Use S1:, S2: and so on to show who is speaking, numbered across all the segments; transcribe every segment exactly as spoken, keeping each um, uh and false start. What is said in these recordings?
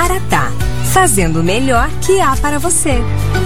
S1: Maratá, fazendo o melhor que há para você.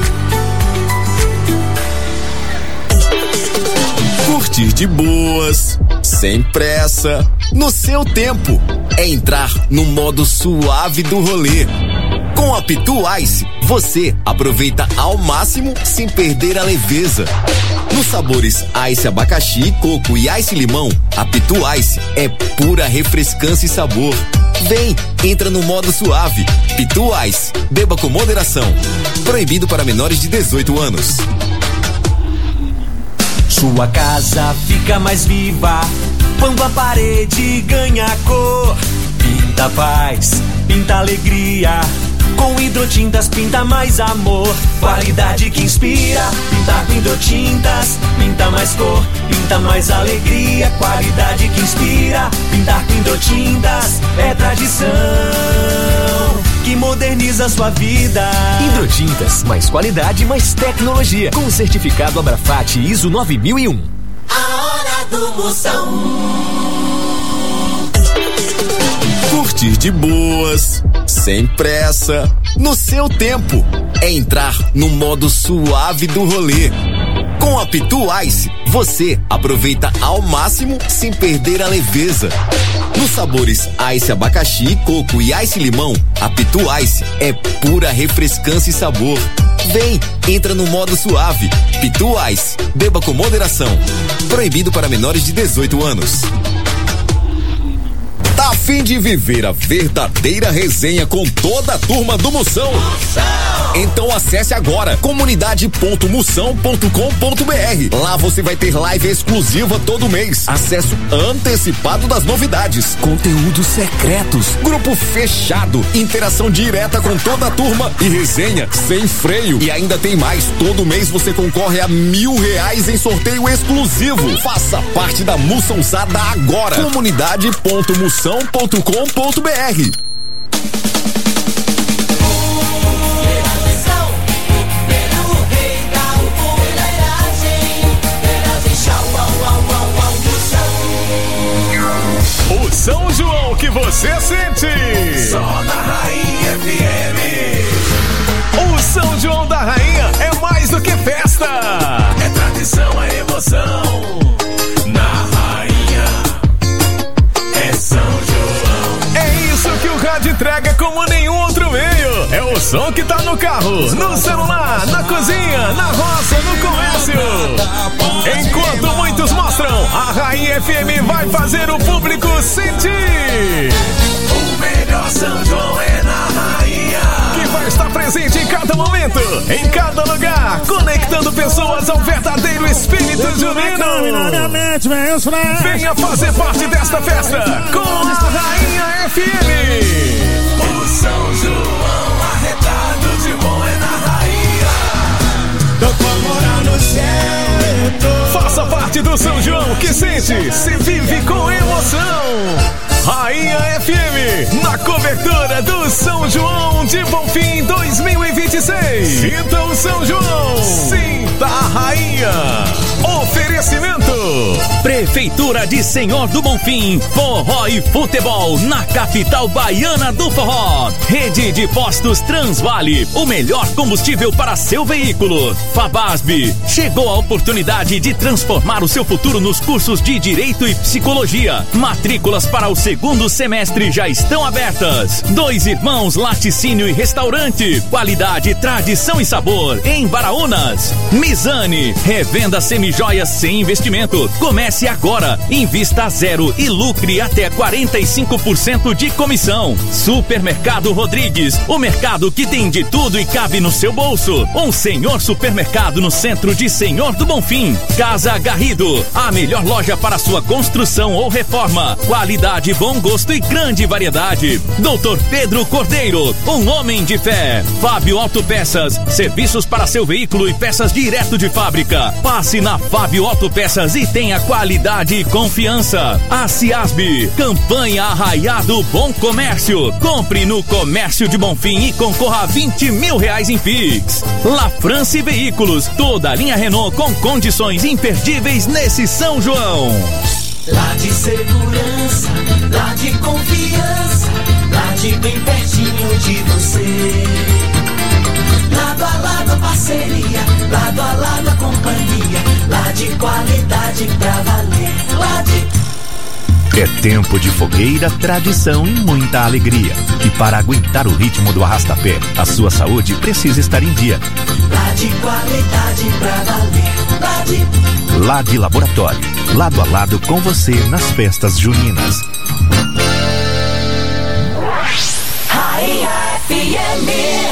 S2: Curtir de boas, sem pressa, no seu tempo. É entrar no modo suave do rolê. Com a Pitu Ice, você aproveita ao máximo sem perder a leveza. Nos sabores Ice abacaxi, coco e Ice limão, a Pitu Ice é pura refrescância e sabor. Vem, entra no modo suave. Pitu Ice, beba com moderação. Proibido para menores de dezoito anos.
S3: Sua casa fica mais viva quando a parede ganha cor. Pinta paz, pinta alegria. Com Hidrotintas pinta mais amor. Qualidade que inspira. Pintar com Hidrotintas pinta mais cor, pinta mais alegria. Qualidade que inspira. Pintar com Hidrotintas é tradição que moderniza a sua vida.
S4: Hidrotintas, mais qualidade, mais tecnologia. Com o certificado Abrafat ISO nove mil e um.
S5: A hora do Moção.
S2: Curtir de boas, sem pressa, no seu tempo. É entrar no modo suave do rolê. Com a Pitu Ice, você aproveita ao máximo sem perder a leveza. Nos sabores Ice abacaxi, coco e Ice limão, a Pitu Ice é pura refrescância e sabor. Vem, entra no modo suave. Pitu Ice, beba com moderação. Proibido para menores de dezoito anos. Tá a fim de viver a verdadeira resenha com toda a turma do Moção? Então acesse agora comunidade ponto moção ponto com ponto br. Lá você vai ter live exclusiva todo mês, acesso antecipado das novidades, conteúdos secretos, grupo fechado, interação direta com toda a turma e resenha sem freio. E ainda tem mais, todo mês você concorre a mil reais em sorteio exclusivo. Faça parte da Moçãozada agora. comunidade ponto moção ponto com ponto br.
S6: O São João que você sente
S7: só na Rainha F M.
S6: O São João da Rainha é mais do que festa,
S7: é tradição, é emoção. Na Rainha é São João.
S6: É isso que o rádio entrega como nenhum outro meio. É o som que tá no carro, no celular, na cozinha, na roça, no comércio. Enquanto muitos mostram, a Rainha F M vai fazer o público sentir.
S7: O melhor São João é na Rainha,
S6: que vai estar presente em cada momento, em cada lugar, conectando pessoas ao verdadeiro espírito junino. Venha fazer parte desta festa com a Rainha F M.
S7: O São João arretado de bom é na Rainha.
S8: Tô com moral no céu.
S6: Faça parte do São João que sente, se vive com emoção. Rainha F M, na cobertura do São João de Bonfim dois mil e vinte e seis. Sinta o São João, sinta a Rainha. Oferecimento
S9: Prefeitura de Senhor do Bonfim, forró e futebol na capital baiana do forró. Rede de postos Transvale, o melhor combustível para seu veículo. Fabasb, chegou a oportunidade de transformar o seu futuro nos cursos de Direito e Psicologia. Matrículas para o segundo semestre já estão abertas. Dois Irmãos Laticínio e Restaurante, qualidade, tradição e sabor em Baraunas. Mizane, revenda semijoias sem investimento. Comece agora, invista a zero e lucre até quarenta e cinco por cento de comissão. Supermercado Rodrigues, o mercado que tem de tudo e cabe no seu bolso. Um senhor supermercado no centro de Senhor do Bonfim. Casa Garrido, a melhor loja para sua construção ou reforma. Qualidade, bom gosto e grande variedade. Doutor Pedro Cordeiro, um homem de fé. Fábio Autopeças, serviços para seu veículo e peças direto de fábrica. Passe na Fábio Autopeças e tenha qualidade e confiança. A Ciasb, campanha Arraiado Bom Comércio. Compre no Comércio de Bonfim e concorra a vinte mil reais em Pix. La France Veículos, toda a linha Renault com condições imperdíveis nesse São João.
S5: Lá de segurança, lá de confiança, lá de bem pertinho de você. Lado a lado a parceria, lado a lado a companhia, lá de qualidade pra valer, lá de...
S10: É tempo de fogueira, tradição e muita alegria. E para aguentar o ritmo do arrastapé, a sua saúde precisa estar em dia.
S5: Lá de qualidade pra valer, lá de...
S10: Lá de Laboratório, lado a lado com você nas festas juninas.
S5: Rainha F M.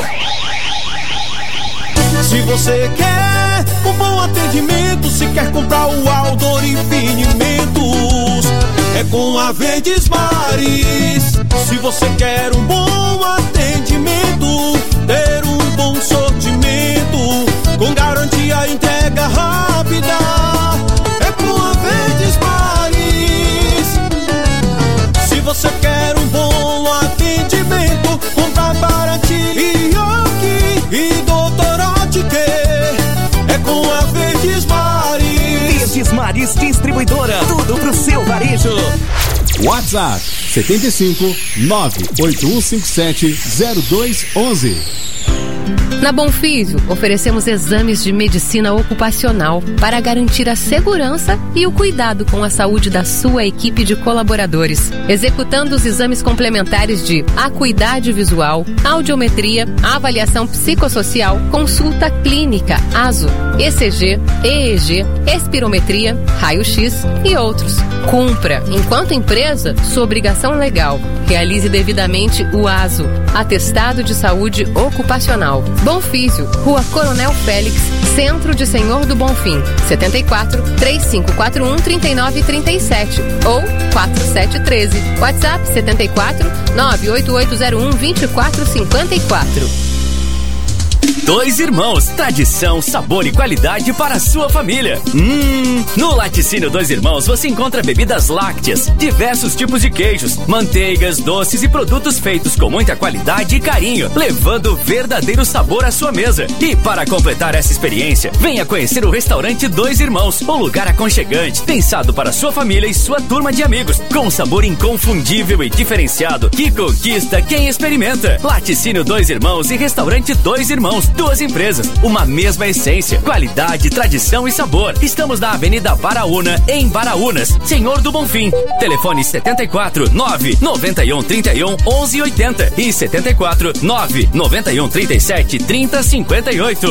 S8: Se você quer um bom atendimento, se quer comprar o Aldor Infinimentos, é com a Verdes Mares. Se você quer um bom atendimento, ter um bom sortimento, com garantia e entrega rápida, é com a Verdes Mares. Se você quer um bom atendimento, comprar baratinho e doutor Otker, é com a Verdes Mares.
S4: Verdes Mares Distribuidora, tudo pro seu varejo.
S11: WhatsApp setenta e cinco, nove oito um cinco sete, zero dois onze.
S12: Na Bonfísio, oferecemos exames de medicina ocupacional para garantir a segurança e o cuidado com a saúde da sua equipe de colaboradores, executando os exames complementares de acuidade visual, audiometria, avaliação psicossocial, consulta clínica, A S O, E C G, E E G, espirometria, raio-x e outros. Cumpra, enquanto empresa, sua obrigação legal. Realize devidamente o A S O, Atestado de Saúde Ocupacional. Bonfísio, Rua Coronel Félix, Centro de Senhor do Bonfim, setenta e quatro, três cinco quatro um, três nove três sete ou quatro sete um três. WhatsApp setenta e quatro, nove oito oito zero um, dois quatro cinco quatro.
S9: Dois Irmãos, tradição, sabor e qualidade para a sua família. Hum, no Laticínio Dois Irmãos você encontra bebidas lácteas, diversos tipos de queijos, manteigas, doces e produtos feitos com muita qualidade e carinho, levando verdadeiro sabor à sua mesa. E para completar essa experiência, venha conhecer o restaurante Dois Irmãos, um lugar aconchegante, pensado para sua família e sua turma de amigos, com um sabor inconfundível e diferenciado que conquista quem experimenta. Laticínio Dois Irmãos e Restaurante Dois Irmãos, duas empresas, uma mesma essência, qualidade, tradição e sabor. Estamos na Avenida Baraúna, em Baraúnas, Senhor do Bonfim. Telefone setenta e quatro, nove nove um, trinta e um, onze oitenta e setenta e quatro, nove nove um, trinta e sete, trinta, cinquenta e oito.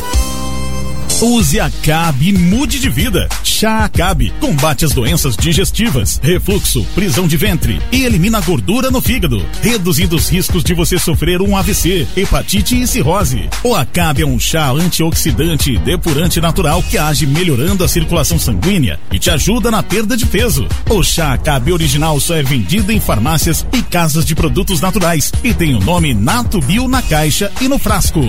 S13: Use Acabe e mude de vida. Chá Acabe combate as doenças digestivas, refluxo, prisão de ventre e elimina a gordura no fígado, reduzindo os riscos de você sofrer um A V C, hepatite e cirrose. O Acabe é um chá antioxidante e depurante natural que age melhorando a circulação sanguínea e te ajuda na perda de peso. O chá Acabe original só é vendido em farmácias e casas de produtos naturais e tem o nome Nato Bio na caixa e no frasco.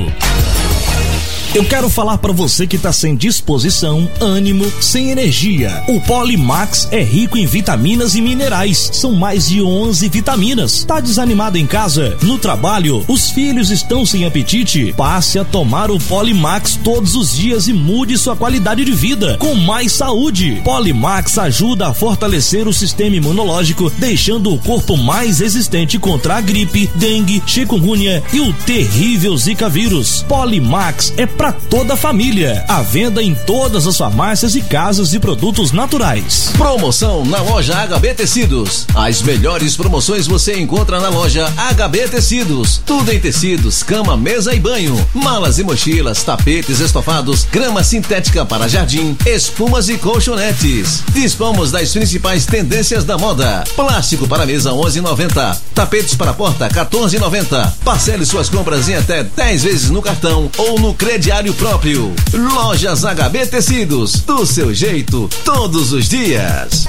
S14: Eu quero falar para você que tá sem disposição, ânimo, sem energia. O Polimax é rico em vitaminas e minerais. São mais de onze vitaminas. Tá desanimado em casa? No trabalho? Os filhos estão sem apetite? Passe a tomar o Polimax todos os dias e mude sua qualidade de vida com mais saúde. Polimax ajuda a fortalecer o sistema imunológico, deixando o corpo mais resistente contra a gripe, dengue, chikungunya e o terrível Zika vírus. Polimax é pra toda a família. À venda em todas as farmácias e casas de produtos naturais.
S15: Promoção na loja H B Tecidos. As melhores promoções você encontra na loja H B Tecidos. Tudo em tecidos, cama, mesa e banho. Malas e mochilas, tapetes estofados, grama sintética para jardim, espumas e colchonetes. Dispomos das principais tendências da moda. Plástico para mesa onze e noventa. Tapetes para porta quatorze e noventa. Parcele suas compras em até dez vezes no cartão ou no crediário próprio. Lojas H B Tecidos, do seu jeito, todos os dias.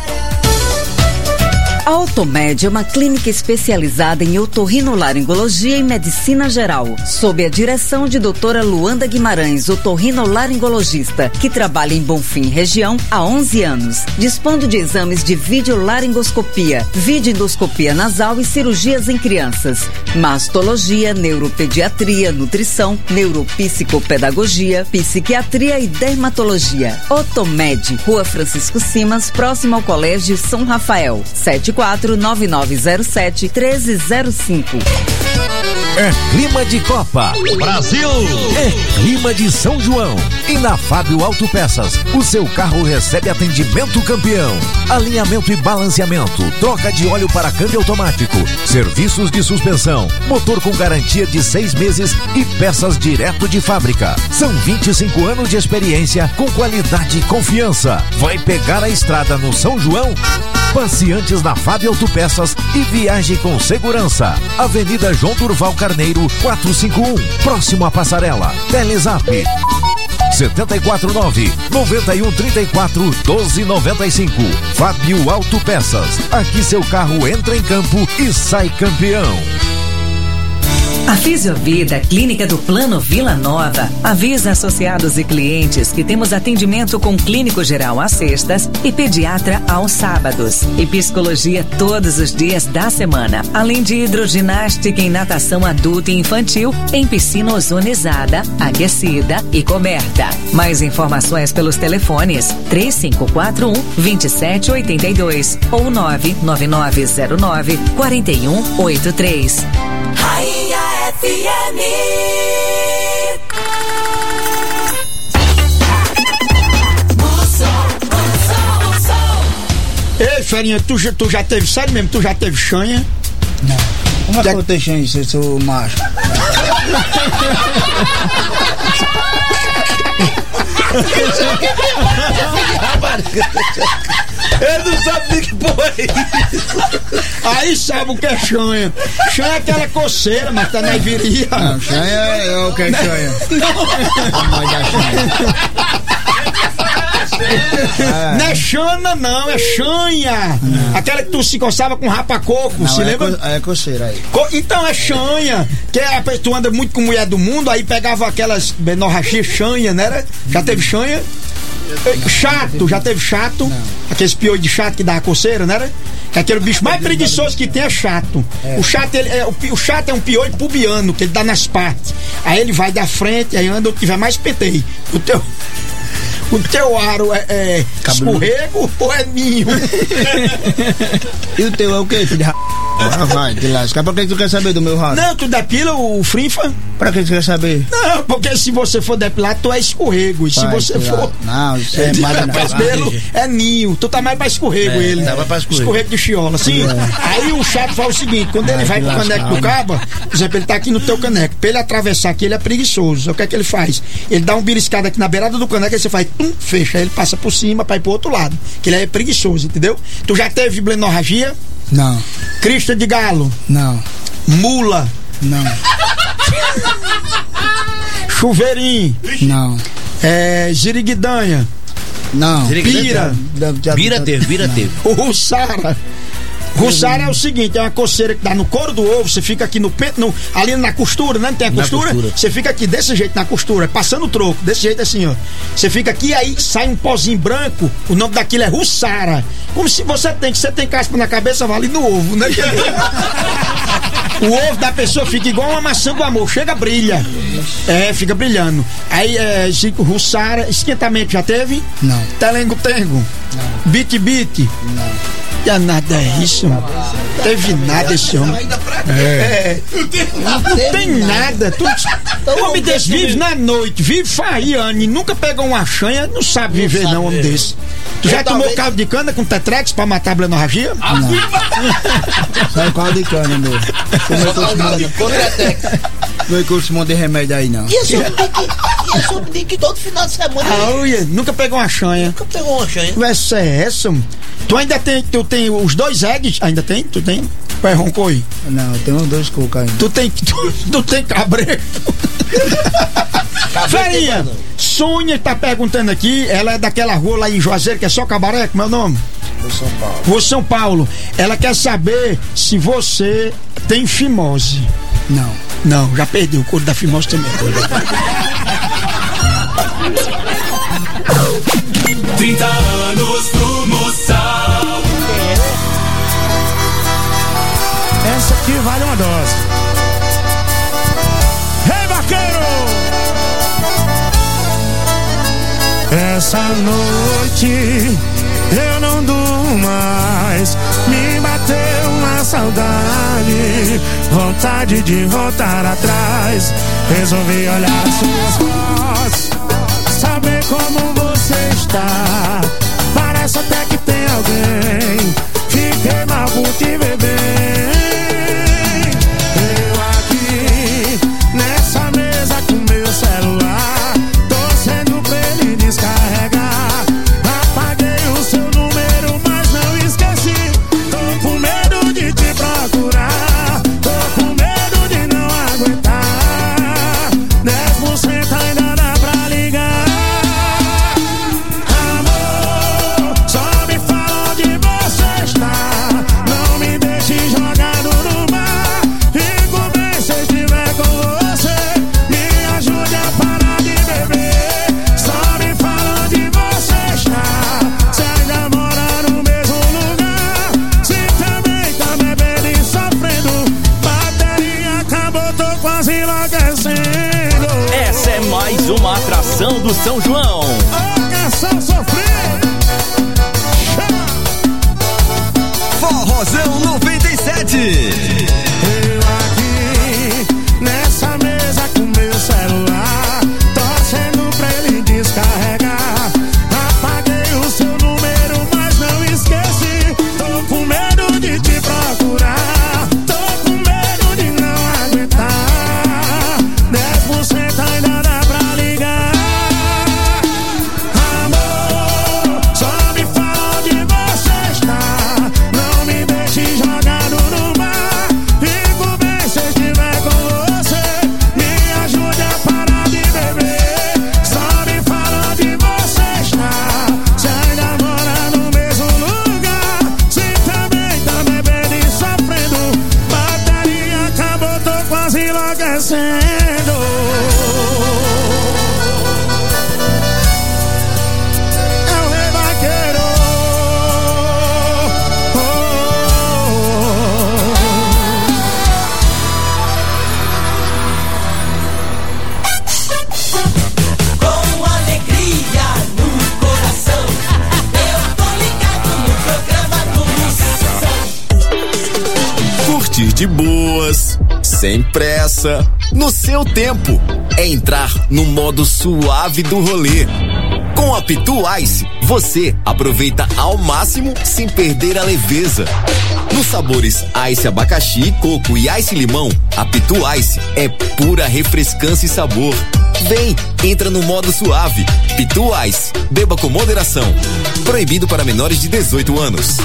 S16: A Otomed é uma clínica especializada em otorrinolaringologia e medicina geral, sob a direção de doutora Luanda Guimarães, otorrinolaringologista, que trabalha em Bonfim região há onze anos, dispondo de exames de videolaringoscopia, videoendoscopia nasal e cirurgias em crianças, mastologia, neuropediatria, nutrição, neuropsicopedagogia, psiquiatria e dermatologia. Otomed, Rua Francisco Simas, próximo ao Colégio São Rafael, sete quatro nove nove zero sete um três zero cinco.
S17: É clima de Copa.
S18: Brasil!
S17: É clima de São João. E na Fábio Autopeças, o seu carro recebe atendimento campeão. Alinhamento e balanceamento, troca de óleo para câmbio automático, serviços de suspensão, motor com garantia de seis meses e peças direto de fábrica. São vinte e cinco anos de experiência com qualidade e confiança. Vai pegar a estrada no São João? Passe antes na Fábio Autopeças e viaje com segurança. Avenida João Durval Carneiro, quatrocentos e cinquenta e um, próximo à Passarela. Telezap sete quatro nove, nove um três quatro, um dois nove cinco. Fábio Autopeças. Aqui seu carro entra em campo e sai campeão.
S19: A Fisiovida, clínica do Plano Vila Nova, avisa associados e clientes que temos atendimento com clínico geral às sextas e pediatra aos sábados. E psicologia todos os dias da semana. Além de hidroginástica em natação adulta e infantil em piscina ozonizada, aquecida e coberta. Mais informações pelos telefones três cinco quatro um, dois sete oito dois ou nove nove nove zero nove, quatro um oito três.
S5: Rainha F M.
S20: Ei, Ferinha, tu, já- tu já teve, sério mesmo, tu já teve chanha?
S21: Não. Como é que eu tenho chanha se eu sou macho?
S20: Ele não sabe de que porra é isso. Aí sabe o que é chanha. Chanha é aquela coceira, mas tá na viria.
S21: Não, chanha é o que é chanha.
S20: Não é chana, não, é chanha. Aquela que tu se coçava com rapa-coco,
S21: Não,
S20: se
S21: é
S20: lembra?
S21: co- é coceira aí.
S20: Co- Então é chanha, que é, a- tu anda muito com mulher do mundo, aí pegava aquelas benorrachias chanha, né? Era? Já teve chanha? Chato, já teve chato? Aqueles piolhos de chato que dá a coceira, né? Era? Que aquele bicho mais preguiçoso que tem é chato. O chato, ele, é, o, pi- o chato é um piolho pubiano, que ele dá nas partes. Aí ele vai da frente, aí anda o que tiver mais penteio. O teu. O teu aro é, é escorrego ou é ninho?
S21: E o teu é o quê, filho de ra... Ah, vai, te lasca. Pra que tu quer saber do meu ralo?
S20: Não, tu depila o frinfa?
S21: Pra que tu quer saber?
S20: Não, porque se você for depilar, tu é escorrego. E se
S21: Vai,
S20: você
S21: sei lá.
S20: for.
S21: Não, isso é mais
S20: pra
S21: na-
S20: pelo, é ninho. Tu tá mais pra escorrego
S21: É,
S20: ele.
S21: tá mais pra escorrego.
S20: Escorrego de chiola. Sim.
S21: É.
S20: Aí o chato faz o seguinte: quando ele vai
S21: Vai te
S20: pro caneco
S21: lascar,
S20: do caba, por exemplo, ele tá aqui no teu caneco. Pra ele atravessar aqui, ele é preguiçoso. O que é que ele faz? Ele dá um beliscado aqui na beirada do caneco, aí você faz, tum, fecha. Aí ele passa por cima pra ir pro outro lado. Que ele é preguiçoso, entendeu? Tu já teve blenorragia?
S21: Não.
S20: Crista de galo?
S21: Não.
S20: Mula?
S21: Não.
S20: Chuveirinho?
S21: Não.
S20: É, ziriguidanha?
S21: Não.
S20: Pira?
S21: Bira teve, bira teve.
S20: O Russara. Russara é o seguinte, é uma coceira que dá no couro do ovo, você fica aqui no peito, no, ali na costura, né? Não tem a
S21: Na
S20: costura?
S21: costura.
S20: Você fica aqui desse jeito na costura, passando o troco, desse jeito assim, ó. Você fica aqui, aí sai um pozinho branco, o nome daquilo é Russara. Como se você tem, que você tem caspa na cabeça, vale no ovo, né? O ovo da pessoa fica igual uma maçã do amor, chega, brilha. É, fica brilhando. Aí, é, Zico, Russara, esquentamento já teve?
S21: Não.
S20: Telengo-tengo? Não. Bit-bit?
S21: Não.
S20: Já nada é isso, mano. Teve nada esse homem. É. Não tem nada. Tu, o homem desse vive na noite, vive farriando e nunca pegou uma chanha, não sabe viver não, homem desse. Tu já tomou caldo de cana com tetrex pra matar a blenorragia?
S21: Não. Sai caldo de cana, meu. Não é curso de remédio aí, não.
S22: E esse homem tem que, e esse homem tem que todo final de semana.
S20: Ah, uia, nunca pegou uma chanha.
S22: Nunca pegou uma chanha.
S20: Essa é essa, mano. Tu ainda tem, tu tem os dois eggs? Ainda tem? Tu tem? Pai roncou aí?
S21: Não, tem uns dois cocos ainda.
S20: Tu tem, tu, tu tem cabreiro? Ferinha, Sônia tá perguntando aqui, ela é daquela rua lá em Juazeiro, que é só Cabaré, como é o nome?
S21: Rua São Paulo.
S20: Rua São Paulo. Ela quer saber se você tem fimose.
S21: Não.
S20: Não, já perdeu o couro da fimose também.
S7: trinta anos pro Moção.
S23: Essa aqui vale uma dose. Ei, vaqueiro! Essa noite eu não durmo mais. Me bateu uma saudade, vontade de voltar atrás. Resolvi olhar as suas fotos, saber como você está. Parece até que tem alguém, fiquei mal por te ver bem. Eu aqui, nessa mesa com meu celular, torcendo pra ele descarregar. Apaguei o seu número, mas não esqueci. Tô com medo de te procurar, tô com medo de não aguentar. Dez por cento ainda dá pra ligar. Amor, só me fala onde você está. Não me deixe jogado no mar. Fico bem se estiver com você. Me ajude a parar de beber. Só me fala onde você está. Se ainda mora no mesmo lugar. Se também tá bebendo e sofrendo. Bateria acabou, tô quase enlouquecendo.
S9: Essa é mais uma atração do São João.
S23: Canção sofrer.
S2: Forrozão noventa e sete.
S23: Eu aqui, nessa mesa com meu celular, torcendo pra ele descarregar. Apaguei o seu número, mas não esqueci. Tô com medo de te procurar, tô com medo de não aguentar. Dez por cento ainda dá pra ligar. Amor, só me fala onde você está. Não me deixe jogado no mar. Fico bem se estiver com você. Me ajude a parar de beber. Só me fala onde você está. Se ainda mora no mesmo lugar. Se também tá bebendo e sofrendo. Bateria acabou, tô quase enlouquecendo. É o rei vaqueiro.
S5: Com alegria no coração, eu tô ligado no programa do Moção.
S2: Curtir de boas, sem pressa, no seu tempo. É entrar no modo suave do rolê. Com a Pitu Ice, você aproveita ao máximo sem perder a leveza. Nos sabores Ice abacaxi, coco e Ice limão, a Pitu Ice é pura refrescância e sabor. Vem, entra no modo suave. Pitu Ice, beba com moderação. Proibido para menores de dezoito anos.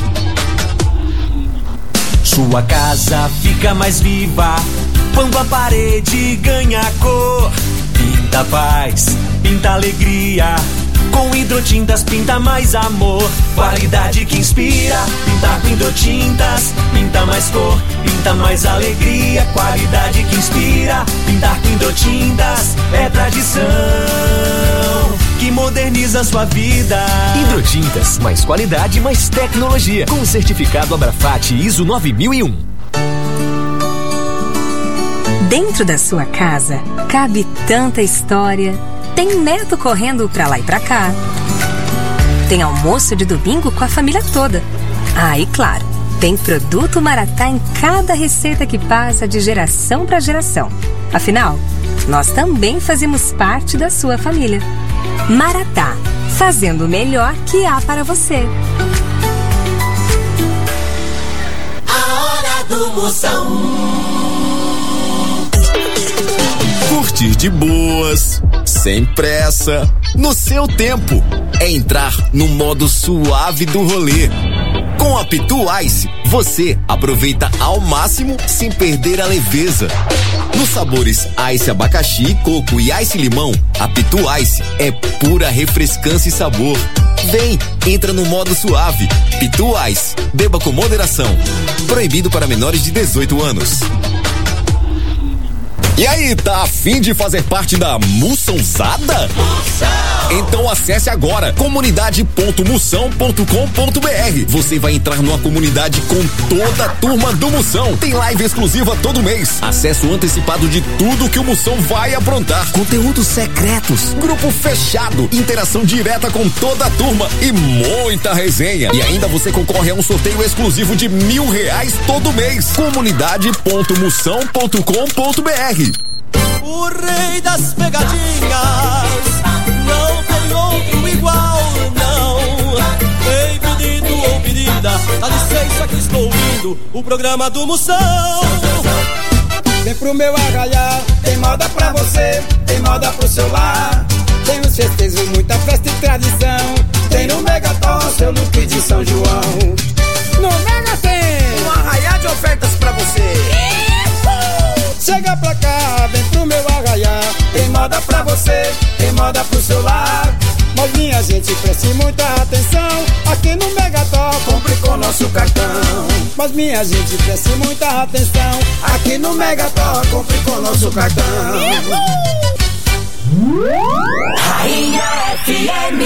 S1: Sua casa fica mais viva quando a parede ganha cor. Pinta paz, pinta alegria. Com hidrotintas pinta mais amor. Qualidade que inspira. Pintar com hidrotintas pinta mais cor, pinta mais alegria. Qualidade que inspira. Pintar com hidrotintas é tradição que moderniza a sua vida.
S4: Hidrotintas, mais qualidade, mais tecnologia. Com o certificado Abrafat ISO nove mil e um.
S3: Dentro da sua casa cabe tanta história. Tem neto correndo pra lá e pra cá. Tem almoço de domingo com a família toda. Ah, e claro, tem produto Maratá em cada receita que passa de geração pra geração. Afinal, nós também fazemos parte da sua família. Maratá, fazendo o melhor que há para você.
S5: A hora do Moção.
S2: Curtir de boas, sem pressa, no seu tempo. É entrar no modo suave do rolê. Com a Pitu Ice, você aproveita ao máximo sem perder a leveza. Nos sabores Ice abacaxi, coco e Ice limão, a Pitu Ice é pura refrescância e sabor. Vem, entra no modo suave. Pitu Ice, beba com moderação. Proibido para menores de dezoito anos. E aí, tá a fim de fazer parte da Moçãozada?
S5: Moção!
S2: Então acesse agora comunidade ponto moção ponto com ponto br. Você vai entrar numa comunidade com toda a turma do Moção. Tem live exclusiva todo mês, acesso antecipado de tudo que o Moção vai aprontar, conteúdos secretos, grupo fechado, interação direta com toda a turma e muita resenha. E ainda você concorre a um sorteio exclusivo de mil reais todo mês. comunidade ponto moção ponto com ponto br.
S5: O rei das pegadinhas não tem outro igual, não. Ei, pedido ou pedida, dá licença que estou ouvindo o programa do Moção.
S6: Vem pro meu arraial, tem moda pra você, tem moda pro seu lar. Tem os festejos, muita festa e tradição. Tem no Megaton, seu look de São João. No Mega tem um arraial de ofertas pra você. Chega pra cá, vem pro meu arraial. Tem moda pra você, tem moda pro seu lar. Mas minha gente, preste muita atenção. Aqui no Megaton, compre com nosso cartão. Mas minha gente, preste muita atenção. Aqui no Megaton, compre com nosso cartão.
S5: Rainha F M.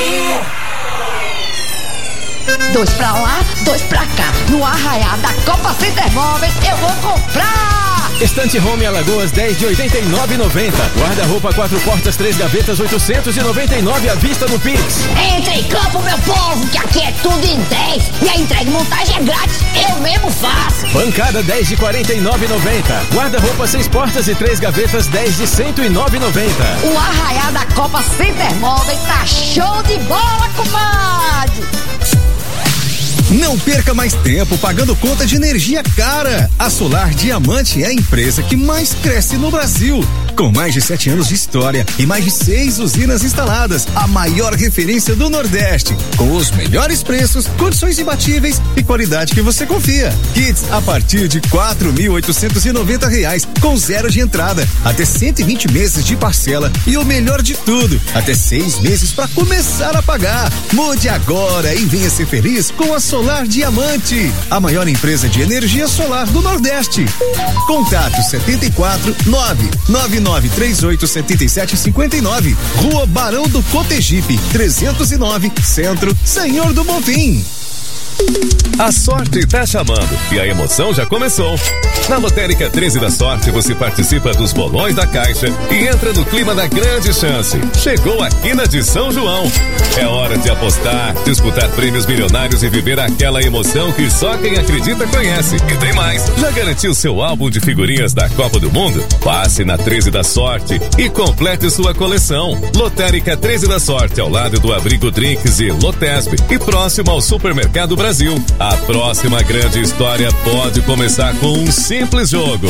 S10: Dois pra lá, dois pra cá. No arraial da Copa Center Móveis eu vou comprar.
S18: Estante Home Alagoas dez de oitenta e nove e noventa. Guarda-roupa quatro portas, três gavetas, oitocentos e noventa e nove à vista no Pix.
S10: Entre em campo, meu povo, que aqui é tudo em dez. E a entrega e montagem é grátis, eu mesmo faço.
S18: Bancada dez de quarenta e nove e noventa. Guarda-roupa seis portas e três gavetas dez de cento e nove e noventa.
S10: O arraial da Copa Center Móveis tá show de bola, comadre.
S24: Não perca mais tempo pagando conta de energia cara. A Solar Diamante é a empresa que mais cresce no Brasil. Com mais de sete anos de história e mais de seis usinas instaladas, a maior referência do Nordeste, com os melhores preços, condições imbatíveis e qualidade que você confia. Kits a partir de quatro mil oitocentos e noventa reais, com zero de entrada, até cento e vinte meses de parcela e o melhor de tudo, até seis meses para começar a pagar. Mude agora e venha ser feliz com a Solar Diamante, a maior empresa de energia solar do Nordeste. Contato setenta e quatro, nove nove nove três oito sete sete cinco nove, Rua Barão do Cotegipe, trezentos e nove, Centro, Senhor do Bonfim.
S25: A sorte tá chamando e a emoção já começou. Na Lotérica treze da Sorte você participa dos bolões da Caixa e entra no clima da grande chance. Chegou a quina de São João. É hora de apostar, disputar prêmios milionários e viver aquela emoção que só quem acredita conhece. E tem mais. Já garantiu seu álbum de figurinhas da Copa do Mundo? Passe na treze da Sorte e complete sua coleção. Lotérica treze da Sorte, ao lado do Abrigo Drinks e Lotesp e próximo ao Supermercado Brasil. A próxima grande história pode começar com um simples jogo.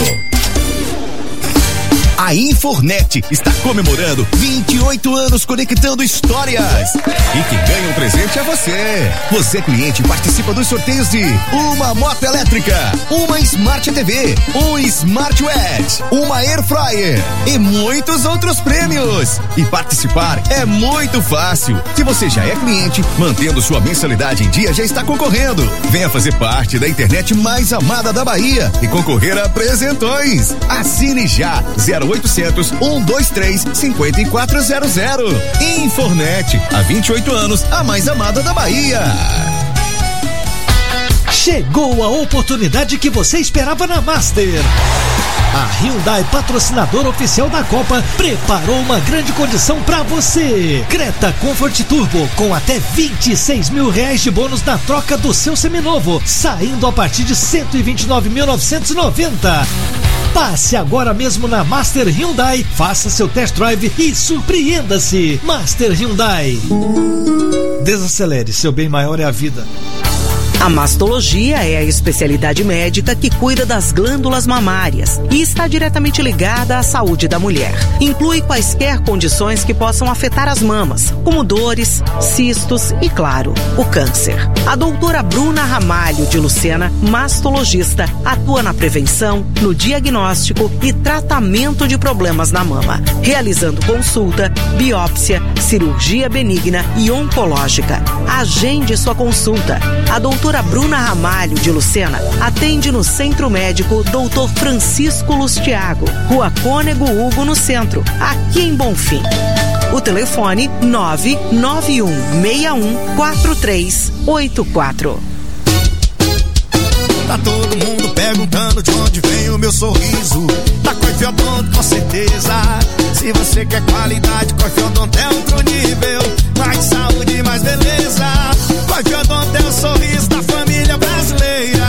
S24: A Infornet está comemorando vinte e oito anos conectando histórias. E quem ganha um presente é você. Você, cliente, participa dos sorteios de uma moto elétrica, uma Smart T V, um Smartwatch, uma Air Fryer e muitos outros prêmios. E participar é muito fácil. Se você já é cliente, mantendo sua mensalidade em dia, já está concorrendo. Venha fazer parte da internet mais amada da Bahia e concorrer a presentões. Assine já zero oitocentos, um dois três, cinco quatro zero zero. Infornet, há vinte e oito anos, a mais amada da Bahia.
S26: Chegou a oportunidade que você esperava na Master. A Hyundai, patrocinadora oficial da Copa, preparou uma grande condição para você. Creta Comfort Turbo, com até vinte e seis mil reais de bônus na troca do seu seminovo, saindo a partir de cento e vinte e nove mil novecentos e noventa. Passe agora mesmo na Master Hyundai, faça seu test drive e surpreenda-se. Master Hyundai. Desacelere, seu bem maior é a vida.
S27: A mastologia é a especialidade médica que cuida das glândulas mamárias e está diretamente ligada à saúde da mulher. Inclui quaisquer condições que possam afetar as mamas, como dores, cistos e, claro, o câncer. A doutora Bruna Ramalho de Lucena, mastologista, atua na prevenção, no diagnóstico e tratamento de problemas na mama, realizando consulta, biópsia, cirurgia benigna e oncológica. Agende sua consulta. A doutora Bruna Ramalho de Lucena atende no Centro Médico doutor Francisco Lustiago, Rua Cônego Hugo, no centro, aqui em Bonfim. O telefone nove nove um seis um quatro três oito quatro.
S23: Tá todo mundo perguntando de onde vem o meu sorriso. Da Coife Odonto, com certeza. Se você quer qualidade, Coife Odonto é outro nível. Mais saúde, mais beleza. Coife Odonto é o sorriso da família brasileira.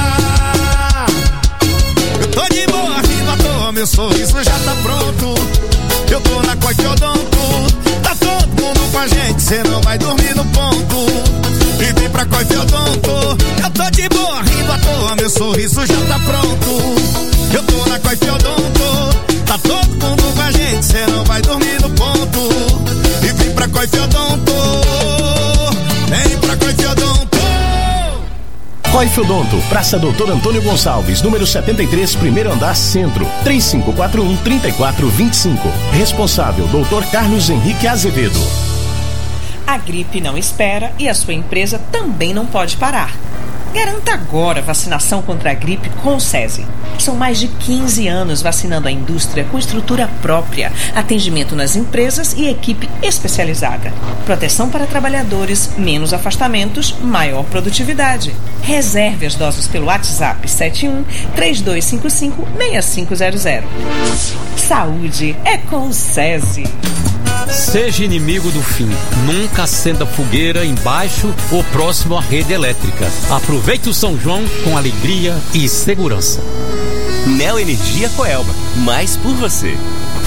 S23: Eu tô de boa, rindo à toa, meu sorriso já tá pronto. Eu tô na Coife Odonto. Tá todo mundo com a gente, cê não vai dormir no ponto. E vem pra Coife Odonto. Eu tô de boa, rindo à toa, meu sorriso já tá pronto. Eu tô na Coife Odonto. Tá todo mundo com a gente, cê não vai dormir no ponto. E vem pra Coife Odonto. Vem pra Coife Odonto.
S8: Coife Odonto, Praça Doutor Antônio Gonçalves, número setenta e três, primeiro andar, centro. três cinco quatro um, três quatro dois cinco. Responsável, doutor Carlos Henrique Azevedo.
S11: A gripe não espera e a sua empresa também não pode parar. Garanta agora a vacinação contra a gripe com o SESI. São mais de quinze anos vacinando a indústria com estrutura própria, atendimento nas empresas e equipe especializada. Proteção para trabalhadores, menos afastamentos, maior produtividade. Reserve as doses pelo WhatsApp sete um três dois cinco cinco seis cinco zero zero. Saúde é com o SESI.
S12: Seja inimigo do fim. Nunca acenda fogueira embaixo ou próximo à rede elétrica. Aproveite o São João com alegria e segurança.
S4: Neo Energia Coelba. Mais por você.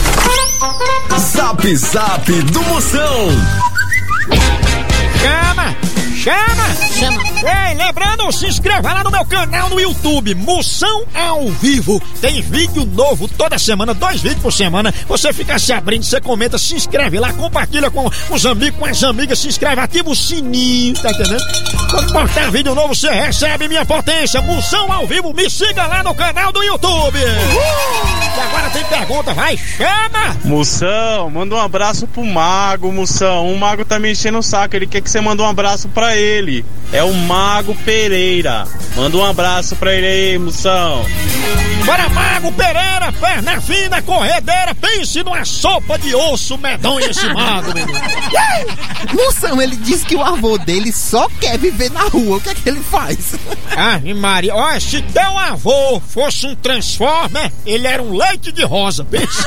S2: Zap Zap do Moção.
S20: Chama! Chama! Chama! Ei, lembrando, se inscreva lá no meu canal no YouTube, Moção ao Vivo. Tem vídeo novo toda semana, dois vídeos por semana. Você fica se abrindo, você comenta, se inscreve lá, compartilha com os amigos, com as amigas, se inscreve, ativa o sininho, tá entendendo? Quando postar vídeo novo, você recebe minha potência. Moção ao Vivo, me siga lá no canal do YouTube. Uhul! E agora tem pergunta, vai, chama!
S13: Moção, manda um abraço pro Mago, Moção. O Mago tá me enchendo o saco, ele quer que você mande um abraço pra ele. É o Mago Pereira. Manda um abraço pra ele aí, Moção.
S20: Bora, Mago Pereira, perna fina, corredeira, pense numa sopa de osso medonho esse Mago, menino.
S14: Moção, ele diz que o avô dele só quer viver na rua. O que é que ele faz?
S20: Ah, Maria, olha, se teu avô fosse um Transformer, ele era um leite de rosa, pense.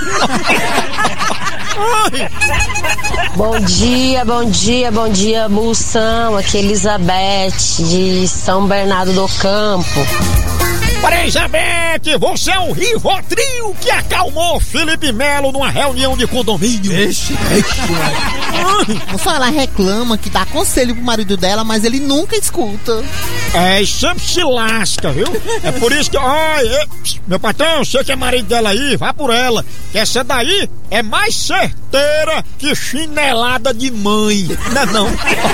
S15: Bom dia, bom dia, bom dia, Moção. Aqui é Elizabeth de São Bernardo do Campo.
S20: Para Elizabeth, você é um Rivotril que acalmou Felipe Melo numa reunião de condomínio.
S14: Ixi, ixi. Moção, ela reclama que dá conselho pro marido dela, mas ele nunca escuta.
S20: É, e sempre se lasca, viu? É por isso que, olha, meu patrão, você que é marido dela aí, vá por ela. Que essa daí é mais certeira que chinelada de mãe. Não é não?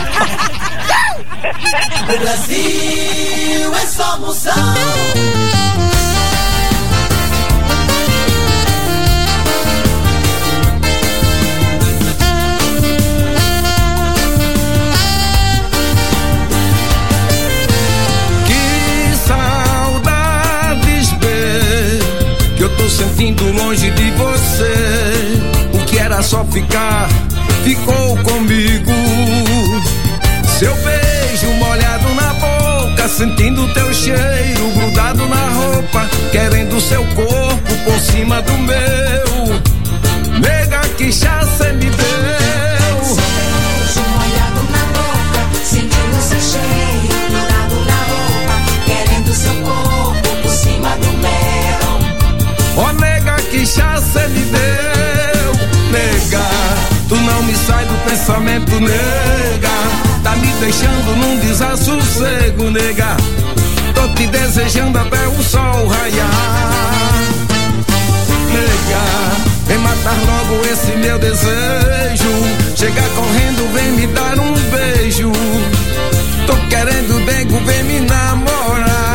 S7: O Brasil é só Moção.
S16: Sentindo longe de você, o que era só ficar, ficou comigo. Seu beijo molhado na boca, sentindo teu cheiro grudado na roupa, querendo seu corpo por cima do meu. Nega, que chá cê me deu.
S7: Seu beijo molhado na boca, sentindo seu cheiro grudado na roupa, querendo seu corpo por cima do meu.
S16: Ó, nega, que chá cê me deu. Nega, tu não me sai do pensamento, nega. Tá me deixando num desassossego, nega. Tô te desejando até o sol raiar. Nega, vem matar logo esse meu desejo. Chega correndo, vem me dar um beijo. Tô querendo, nego, vem me namorar.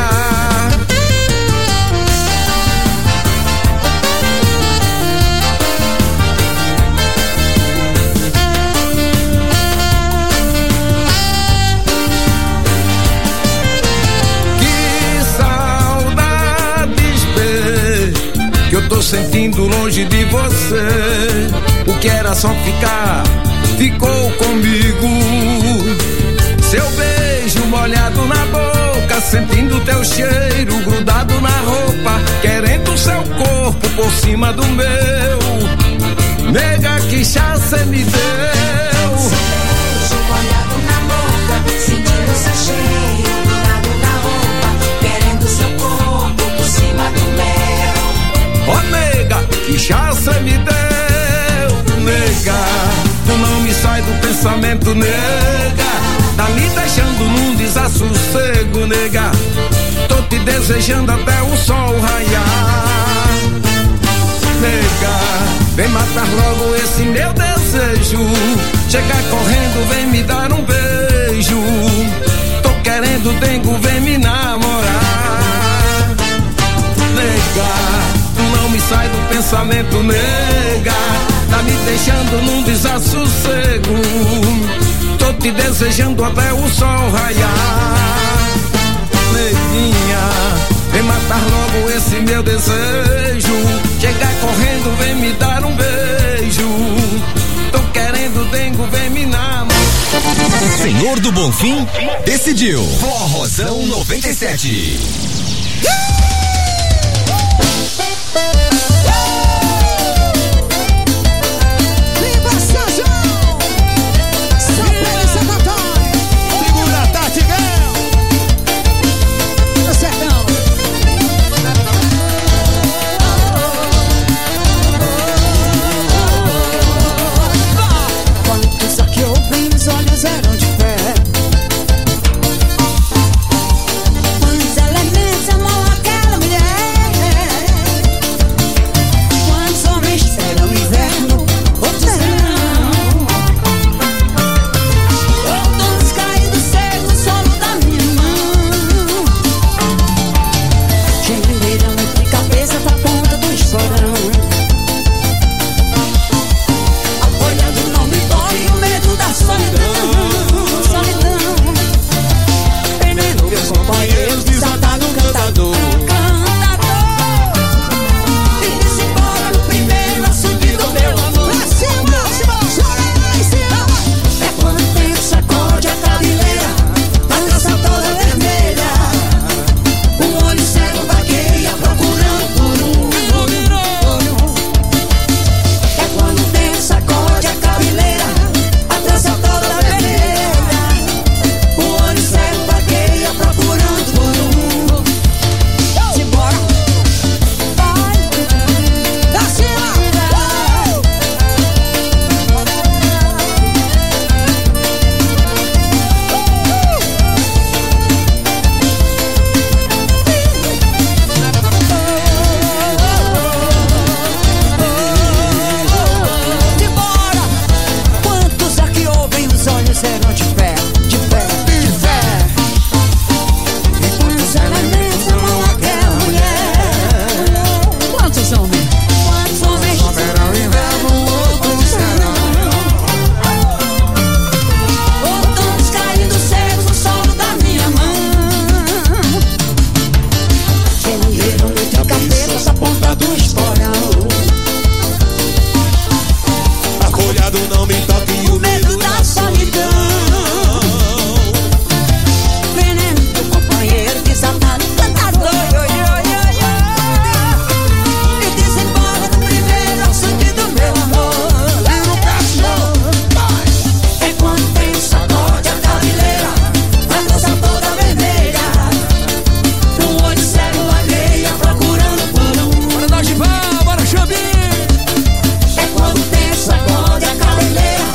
S16: Que eu tô sentindo longe longe de você. O que era só ficar, ficou comigo. Seu beijo molhado na boca, sentindo teu cheiro grudado na roupa, querendo seu corpo por cima do meu. Nega, que chá cê me deu.
S7: Beijo molhado na boca, sentindo seu cheiro grudado na roupa, querendo seu corpo por cima do meu.
S16: Ó, nega, que chá cê me deu. Nega, tu não me sai do pensamento, nega. Tá me deixando num desassossego, nega. Tô te desejando até o sol raiar. Nega, vem matar logo esse meu desejo. Chega correndo, vem me dar um beijo. Tô querendo dengo, vem me namorar. Nega, tu não me sai do pensamento, nega. Tá me deixando num desassossego. Tô te desejando até o sol raiar. Neguinha, vem matar logo esse meu desejo. Chegar correndo, vem me dar um beijo. Tô querendo dengo, vem me namorar.
S2: Senhor do Bonfim decidiu. Forrozão noventa e sete.
S7: Eram de fé. Quantos elementos amam aquela mulher? Quantos homens serão inverno, outros serão outonos caídos secos no solo da minha mão. Gemideirão de cabeça pra ponta do esporão. Apoiando não me dói o medo da solidão. Companheiros desatado um cantador. Cantador, e se embora no primeiro assobio do meu amor. Pra cima, cima, chora lá em cima. É quando o tempo sacode a cabeleira, a trança toda vermelha. O olho cego vagueia procurando por um, por um. É quando o tempo sacode a cabeleira, a trança toda vermelha. O olho cego vagueia procurando por um. Simbora, vai, dá cima, simbora. Quantos aqui ouvem os olhos serão de fé, de fé, de fé. Quantos elementos amam aquela mulher? Quantos homens? Quantos homens serão inverno, outros serão outonos caídos secos no solo da minha mão. Genieiro no teu cabelo, essa ponta do esporão.
S23: Acolhado não me toque
S7: O medo da solidão. Veneno do companheiro desatado, cantador. E desembora no primeiro açude do meu amor. É no cachorro. É quando tem sacode a cabeleira, a trança toda vermelha. O olho cego vagueia procurando por um. Bora dar de vão, bora Xambi. É quando tem sacode a cabeleira,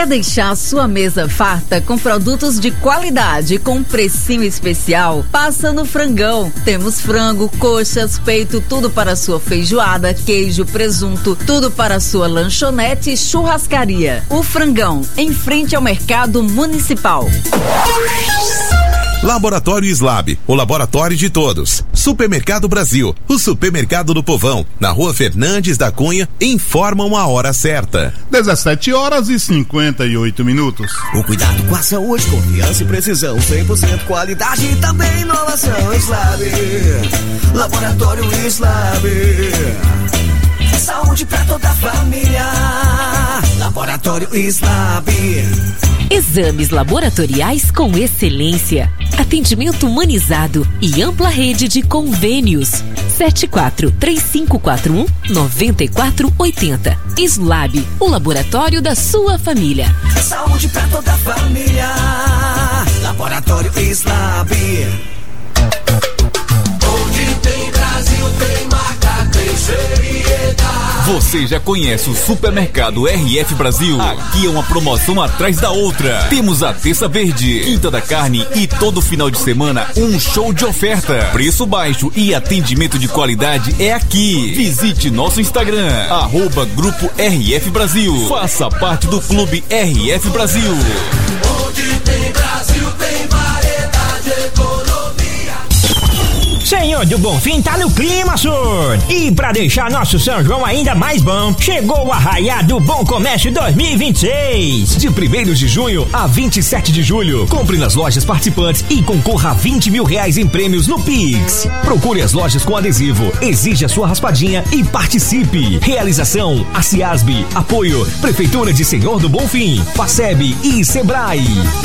S1: Quer deixar sua mesa farta com produtos de qualidade com um precinho especial? Passa no Frangão. Temos frango, coxas, peito, tudo para sua feijoada, queijo, presunto, tudo para sua lanchonete e churrascaria. O Frangão, em frente ao Mercado Municipal.
S3: Laboratório Slab, o laboratório de todos. Supermercado Brasil, o supermercado do povão. Na Rua Fernandes da Cunha, informam a hora certa.
S9: dezessete horas e cinquenta e oito minutos.
S17: O cuidado com a saúde, confiança e precisão, cem por cento qualidade e também inovação. Slab, Laboratório Slab. Saúde pra toda a família. Laboratório Slab.
S19: Exames laboratoriais com excelência, atendimento humanizado e ampla rede de convênios. sete quatro três cinco quatro um nove quatro oito zero. Slab, o laboratório da sua família.
S17: Saúde pra toda a família. Laboratório Slab.
S2: Onde tem Brasil, tem marca, tem seriedade. Você já conhece o Supermercado R F Brasil? Aqui é uma promoção atrás da outra. Temos a Terça Verde, Quinta da Carne e todo final de semana um show de oferta. Preço baixo e atendimento de qualidade é aqui. Visite nosso Instagram, arroba Grupo R F Brasil. Faça parte do Clube R F Brasil.
S17: Onde tem Brasil, tem variedade, economia.
S21: Senhor do Bonfim tá no clima, senhor. E pra deixar nosso São João ainda mais bom, chegou o Arraiá do Bom Comércio dois mil e vinte e seis.
S18: De primeiro de junho a vinte e sete de julho. Compre nas lojas participantes e concorra a vinte mil reais em prêmios no Pix. Procure as lojas com adesivo, exija sua raspadinha e participe. Realização: a Ciasb. Apoio: Prefeitura de Senhor do Bonfim, Faceb e Sebrae.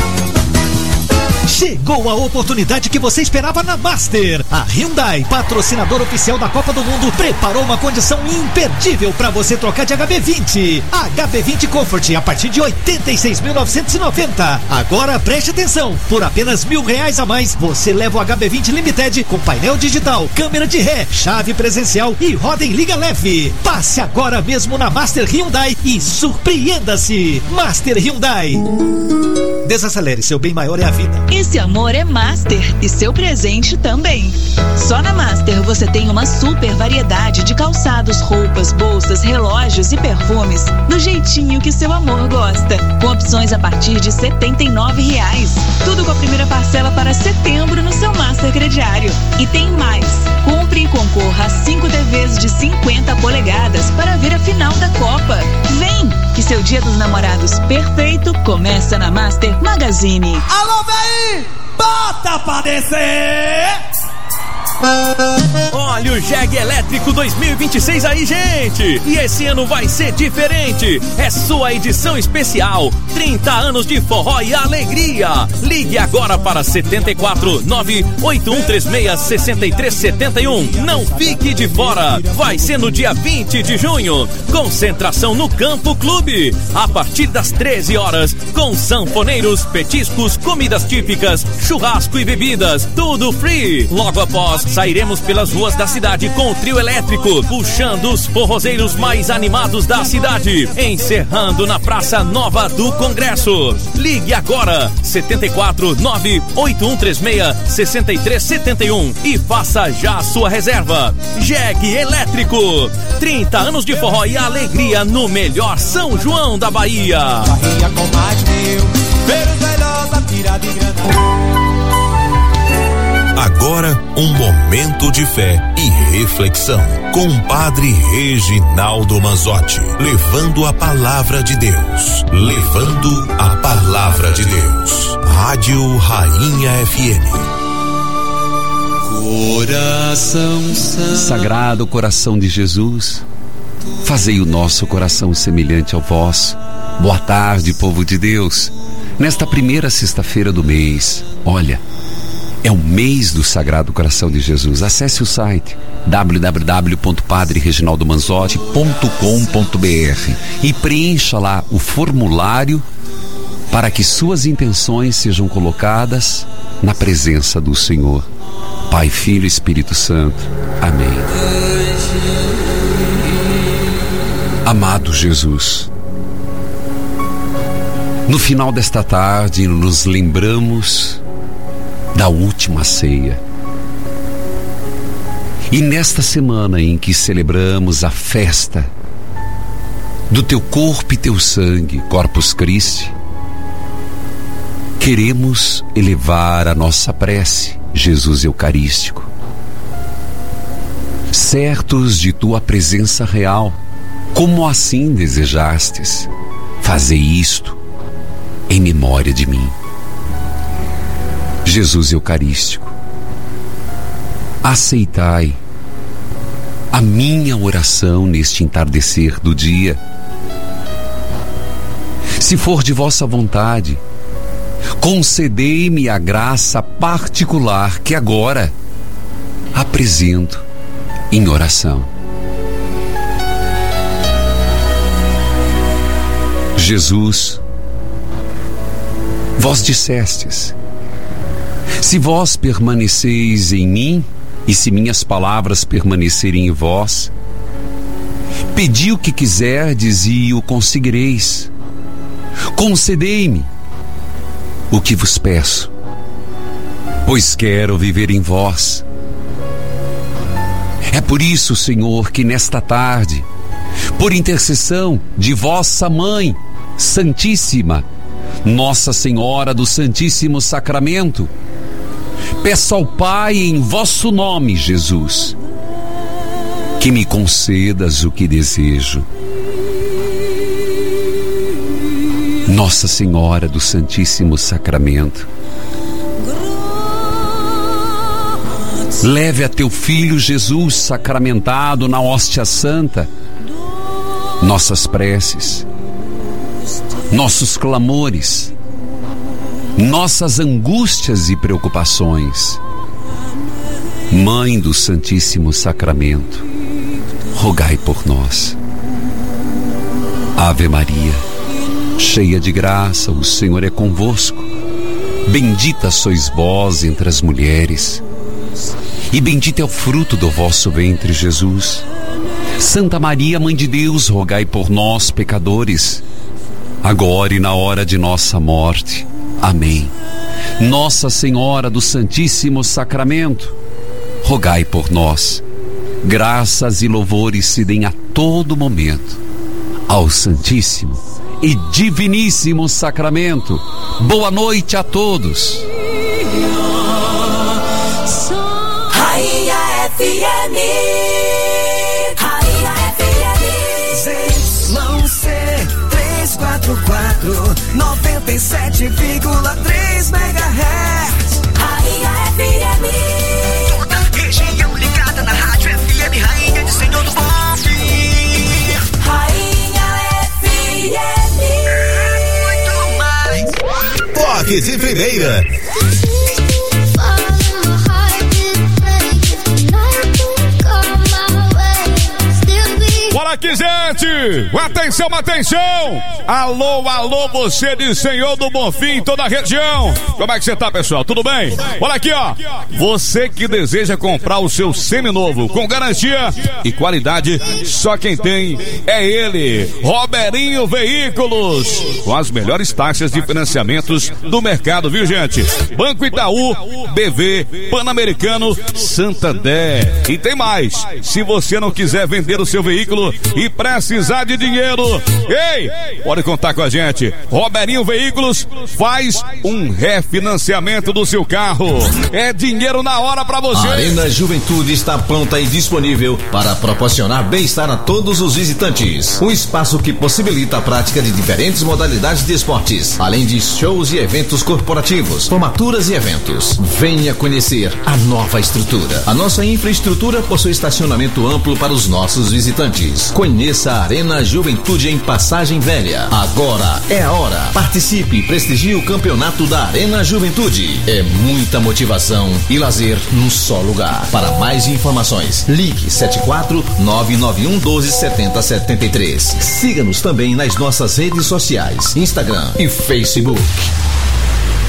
S26: Chegou a oportunidade que você esperava na Master. A Hyundai, patrocinador oficial da Copa do Mundo, preparou uma condição imperdível para você trocar de H B vinte. H B vinte Comfort a partir de oitenta e seis mil novecentos e noventa. Agora preste atenção, por apenas mil reais a mais, você leva o H B vinte Limited com painel digital, câmera de ré, chave presencial e roda em liga leve. Passe agora mesmo na Master Hyundai e surpreenda-se. Master Hyundai. Desacelere, seu bem maior é a vida.
S22: Esse amor é Master e seu presente também. Só na Master você tem uma super variedade de calçados, roupas, bolsas, relógios e perfumes do jeitinho que seu amor gosta, com opções a partir de setenta e nove reais. Tudo com a primeira parcela para setembro no seu Master crediário. E tem mais. Compre e concorra a cinco T Vs de cinquenta polegadas para ver a final da Copa. Vem, que seu Dia dos Namorados perfeito começa na Master Magazine.
S5: Alô, véi! Bota pra descer!
S18: Olha o Jeg Elétrico dois mil e vinte e seis aí, gente! E esse ano vai ser diferente! É sua edição especial! trinta anos de forró e alegria! Ligue agora para sete quatro nove oito um três seis seis três sete um. Não fique de fora! Vai ser no dia vinte de junho. Concentração no Campo Clube. A partir das treze horas, com sanfoneiros, petiscos, comidas típicas, churrasco e bebidas. Tudo free! Logo após, sairemos pelas ruas da cidade com o trio elétrico, puxando os forrozeiros mais animados da cidade, encerrando na Praça Nova do Congresso. Ligue agora, sete quatro nove oito um três seis seis três sete um e faça já a sua reserva. Jeg Elétrico, trinta anos de forró e alegria no melhor São João da Bahia.
S5: Bahia com mais mil, ver os melhores da tirada e grana.
S3: Agora, um momento de fé e reflexão com o Padre Reginaldo Manzotti, levando a palavra de Deus, levando a palavra de Deus. Rádio Rainha F M.
S28: Coração santo. Sagrado coração de Jesus, fazei o nosso coração semelhante ao vosso. Boa tarde, povo de Deus. Nesta primeira sexta-feira do mês, olha, é o mês do Sagrado Coração de Jesus. Acesse o site w w w ponto padre reginaldo manzotti ponto com ponto b r e preencha lá o formulário para que suas intenções sejam colocadas na presença do Senhor. Pai, Filho e Espírito Santo. Amém. Amado Jesus, No final desta tarde, nos lembramos da última ceia. E nesta semana em que celebramos a festa do teu corpo e teu sangue, Corpus Christi, queremos elevar a nossa prece, Jesus Eucarístico, certos de tua presença real, como assim desejastes, fazei isto em memória de mim. Jesus Eucarístico, aceitai a minha oração neste entardecer do dia. Se for de vossa vontade, concedei-me a graça particular que agora apresento em oração. Jesus, vós dissestes: se vós permaneceis em mim, e se minhas palavras permanecerem em vós, pedi o que quiserdes e o conseguireis. Concedei-me o que vos peço, pois quero viver em vós. É por isso, Senhor, que nesta tarde, por intercessão de vossa Mãe Santíssima, Nossa Senhora do Santíssimo Sacramento, peço ao Pai em vosso nome, Jesus, que me concedas o que desejo. Nossa Senhora do Santíssimo Sacramento, leve a teu Filho Jesus sacramentado na hóstia santa nossas preces, nossos clamores, nossas angústias e preocupações. Mãe do Santíssimo Sacramento, rogai por nós. Ave Maria, cheia de graça, o Senhor é convosco. Bendita sois vós entre as mulheres, e bendito é o fruto do vosso ventre, Jesus. Santa Maria, Mãe de Deus, rogai por nós, pecadores, agora e na hora de nossa morte. Amém. Nossa Senhora do Santíssimo Sacramento, rogai por nós. Graças e louvores se deem a todo momento ao Santíssimo e Diviníssimo Sacramento. Boa noite a todos.
S7: Rainha F M, Rainha F M,
S17: Z C trezentos e quarenta e quatro, noventa e sete vírgula três megahertz.
S7: Rainha F M,
S17: toda região ligada na rádio F M, Rainha de Senhor do Bom Fim.
S7: Rainha F M,
S17: muito mais.
S2: Toque de primeira.
S6: Bora aqui, gente! Atenção, atenção! Alô, alô, você de Senhor do Bonfim, toda a região! Como é que você tá, pessoal? Tudo bem? Olha aqui, ó! Você que deseja comprar o seu seminovo com garantia e qualidade, só quem tem é ele, Roberinho Veículos, com as melhores taxas de financiamentos do mercado, viu, gente? Banco Itaú, B V, Pan-Americano, Santander. E tem mais! Se você não quiser vender o seu veículo e precisar de dinheiro, ei, pode contar com a gente. Roberinho Veículos faz um refinanciamento do seu carro. É dinheiro na hora pra você.
S8: A Arena Juventude está pronta e disponível para proporcionar bem-estar a todos os visitantes. Um espaço que possibilita a prática de diferentes modalidades de esportes, além de shows e eventos corporativos, formaturas e eventos. Venha conhecer a nova estrutura. A nossa infraestrutura possui estacionamento amplo para os nossos visitantes. Conheça a Arena Juventude em Passagem Velha. Agora é a hora. Participe e prestigie o campeonato da Arena Juventude. É muita motivação e lazer num só lugar. Para mais informações, ligue sete quatro nove nove um doze setenta setenta e três. Siga-nos também nas nossas redes sociais, Instagram e Facebook.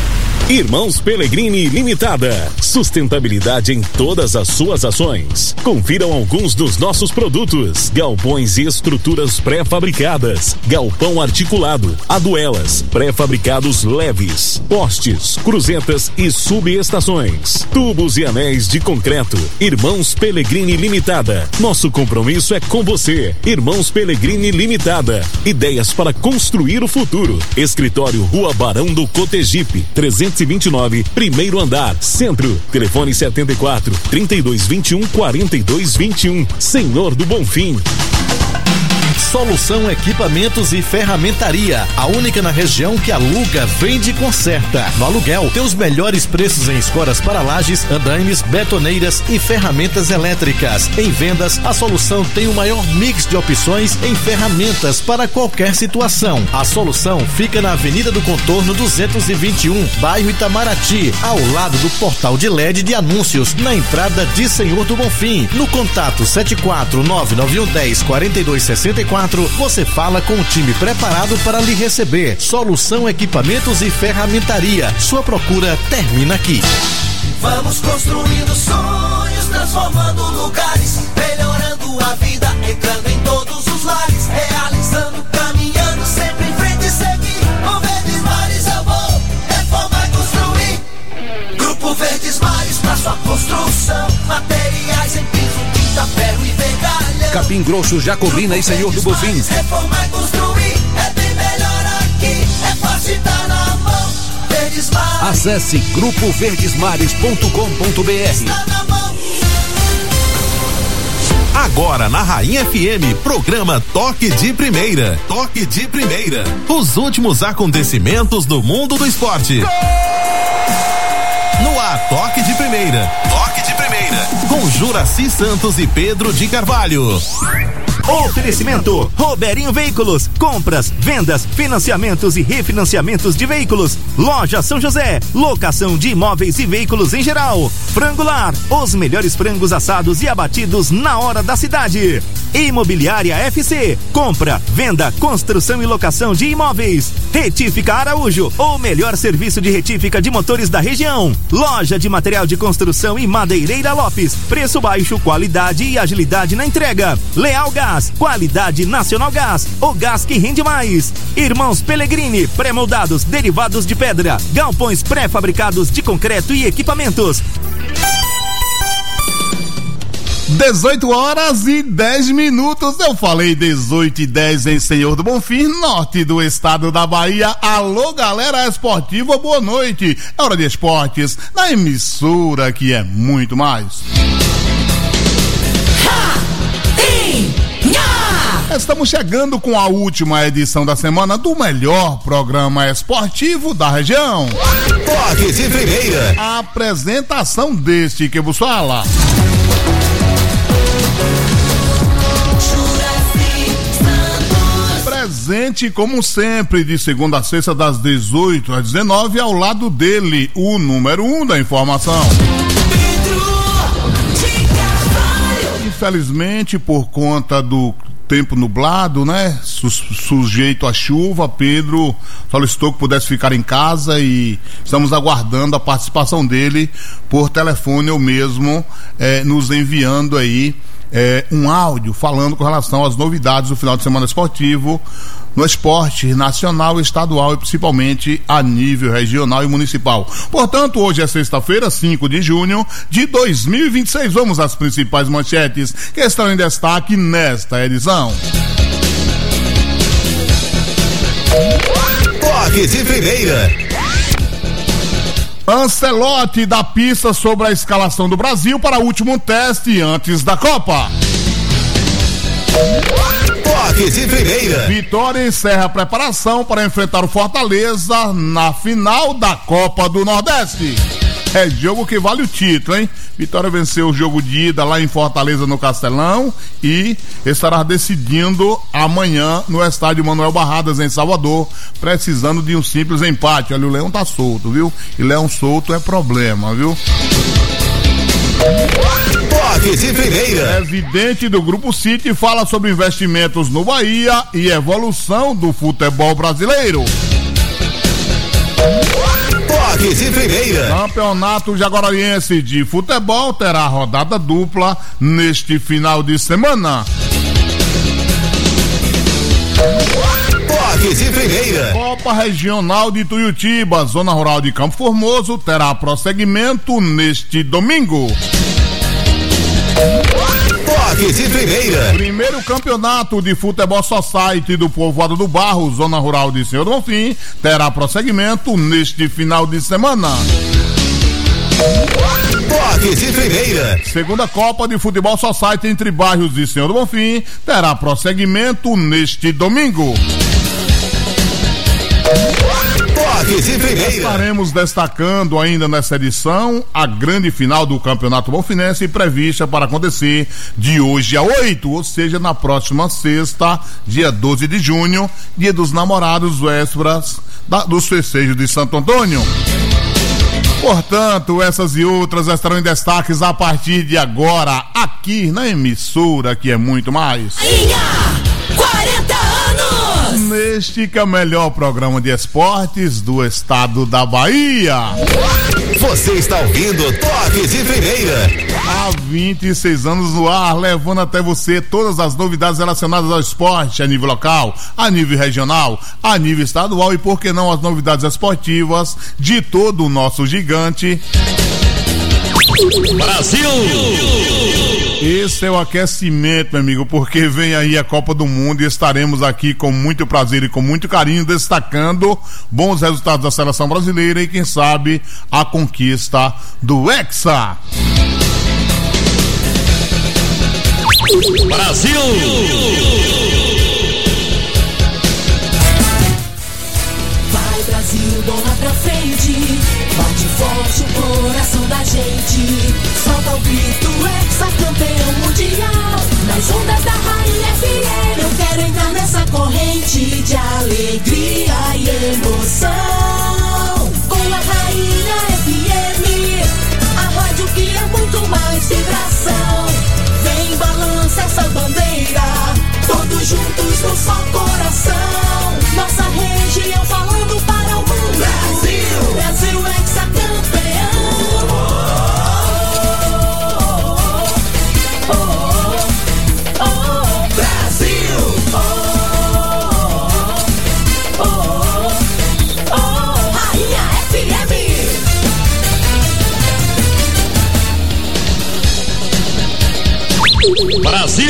S4: Irmãos Pellegrini Limitada. Sustentabilidade em todas as suas ações. Confiram alguns dos nossos produtos: galpões e estruturas pré-fabricadas, galpão articulado, aduelas, pré-fabricados leves, postes, cruzetas e subestações, tubos e anéis de concreto. Irmãos Pellegrini Limitada. Nosso compromisso é com você. Irmãos Pellegrini Limitada. Ideias para construir o futuro. Escritório Rua Barão do Cotegipe, trezentos e vinte e nove, primeiro andar, Centro. Telefone setenta e quatro, trinta e dois vinte e um, quarenta e dois vinte e um. Senhor do Bonfim.
S10: Solução Equipamentos e Ferramentaria, a única na região que aluga, vende e conserta. No aluguel, tem os melhores preços em escoras para lajes, andaimes, betoneiras e ferramentas elétricas. Em vendas, a Solução tem o maior mix de opções em ferramentas para qualquer situação. A Solução fica na Avenida do Contorno duzentos e vinte e um, bairro Itamaraty, ao lado do portal de L E D de anúncios, na entrada de Senhor do Bonfim. No contato sete quatro nove nove um um zero, quatro dois seis quatro, você fala com o time preparado para lhe receber. Solução Equipamentos e Ferramentaria. Sua procura termina aqui.
S11: Vamos construindo sonhos, transformando lugares, melhorando a vida, entrando em todos os lares, realizando, caminhando, sempre em frente e seguir. Com Verdes Mares eu vou reformar e construir. Grupo Verdes Mares pra sua construção, materiais em piso, tinta, ferro e vergalhão.
S28: Capim Grosso, Jacobina e Senhor do Bonfim.
S11: Reformar e construir é bem melhor aqui, é fácil, tá na mão. Verdes Mares.
S28: Acesse grupo verdesmares ponto com ponto br.
S12: Agora na Rainha F M, programa Toque de Primeira. Toque de Primeira. Os últimos acontecimentos do mundo do esporte. No ar, Toque de Primeira. Toque de Primeira. Com Juraci Santos e Pedro de Carvalho.
S13: Oferecimento Roberinho Veículos, compras, vendas, financiamentos e refinanciamentos de veículos. Loja São José, locação de imóveis e veículos em geral. Frangular, os melhores frangos assados e abatidos na hora da cidade. Imobiliária F C, compra, venda, construção e locação de imóveis. Retífica Araújo, o melhor serviço de retífica de motores da região. Loja de material de construção e Madeireira Lopes, preço baixo, qualidade e agilidade na entrega. Leal Gás, qualidade Nacional Gás, o gás que rende mais. Irmãos Pellegrini, pré-moldados, derivados de pedra, galpões pré-fabricados de concreto e equipamentos.
S9: dezoito horas e dez minutos, eu falei dezoito e dez em Senhor do Bonfim, norte do estado da Bahia. Alô, galera esportiva, boa noite. É hora de esportes, na emissora que é muito mais. Estamos chegando com a última edição da semana do melhor programa esportivo da região.
S12: Toque de Primeira.
S9: A apresentação deste que vos fala. Presente, como sempre, de segunda a sexta, das dezoito às dezenove, ao lado dele, o número um da informação. Infelizmente, por conta do tempo nublado, né? Su- sujeito à chuva, Pedro solicitou que pudesse ficar em casa e estamos aguardando a participação dele por telefone ou mesmo eh, nos enviando aí eh, um áudio falando com relação às novidades do final de semana esportivo no esporte nacional, estadual e principalmente a nível regional e municipal. Portanto, hoje é sexta-feira, cinco de junho de dois mil e vinte e seis. Vamos às principais manchetes que estão em destaque nesta edição.
S12: Toque de Primeira.
S9: Ancelotti dá pista sobre a escalação do Brasil para o último teste antes da Copa.
S12: Toque de Primeira.
S9: Vitória encerra a preparação para enfrentar o Fortaleza na final da Copa do Nordeste. É jogo que vale o título, hein? Vitória venceu o jogo de ida lá em Fortaleza, no Castelão, e estará decidindo amanhã no estádio Manuel Barradas, em Salvador, precisando de um simples empate. Olha, o Leão tá solto, viu? E Leão solto é problema, viu?
S12: Toque de Primeira.
S9: Presidente do Grupo City fala sobre investimentos no Bahia e evolução do futebol brasileiro.
S8: Toque de primeira.
S9: Campeonato Jaguarariense de Futebol terá rodada dupla neste final de semana.
S8: Toque de primeira.
S9: Copa Regional de Tuiutiba, Zona Rural de Campo Formoso, terá prosseguimento neste domingo.
S8: Toque de primeira.
S9: Primeiro campeonato de futebol society do Povoado do Barro, Zona Rural de Senhor do Bonfim, terá prosseguimento neste final de semana.
S8: Toque de primeira.
S9: Segunda Copa de Futebol Society entre bairros de Senhor do Bonfim terá prosseguimento neste domingo.
S8: Toque de primeira.
S9: Estaremos destacando ainda nessa edição a grande final do Campeonato Bonfinense prevista para acontecer de hoje a oito, ou seja, na próxima sexta, dia doze de junho, dia dos namorados, vésperas da, dos festejos de Santo Antônio. Portanto, essas e outras estarão em destaques a partir de agora, aqui na emissora, que é muito mais.
S7: quarenta anos!
S9: Neste que é o melhor programa de esportes do estado da Bahia.
S8: Você está ouvindo Toque de Primeira.
S9: Há vinte e seis anos no ar, levando até você todas as novidades relacionadas ao esporte a nível local, a nível regional, a nível estadual e, por que não, as novidades esportivas de todo o nosso gigante
S18: Brasil!
S9: Esse é o aquecimento, meu amigo, porque vem aí a Copa do Mundo e estaremos aqui com muito prazer e com muito carinho destacando bons resultados da seleção brasileira e, quem sabe, a conquista do Hexa.
S18: Brasil!
S7: Vai, Brasil, bola pra frente. Bate forte o coração da gente. Solta o grito, ex-campeão mundial. Nas ondas da Rainha F M, eu quero entrar nessa corrente de alegria e emoção. Com a Rainha F M, a rádio que é muito mais vibração. Vem, balança essa bandeira, todos juntos no só coração. Nossa região falando para o mundo. Brasil, Brasil ex-campeão. Oh, oh, oh, Brasil. Oh, oh, oh, oh, Rainha F M.
S18: Brasil!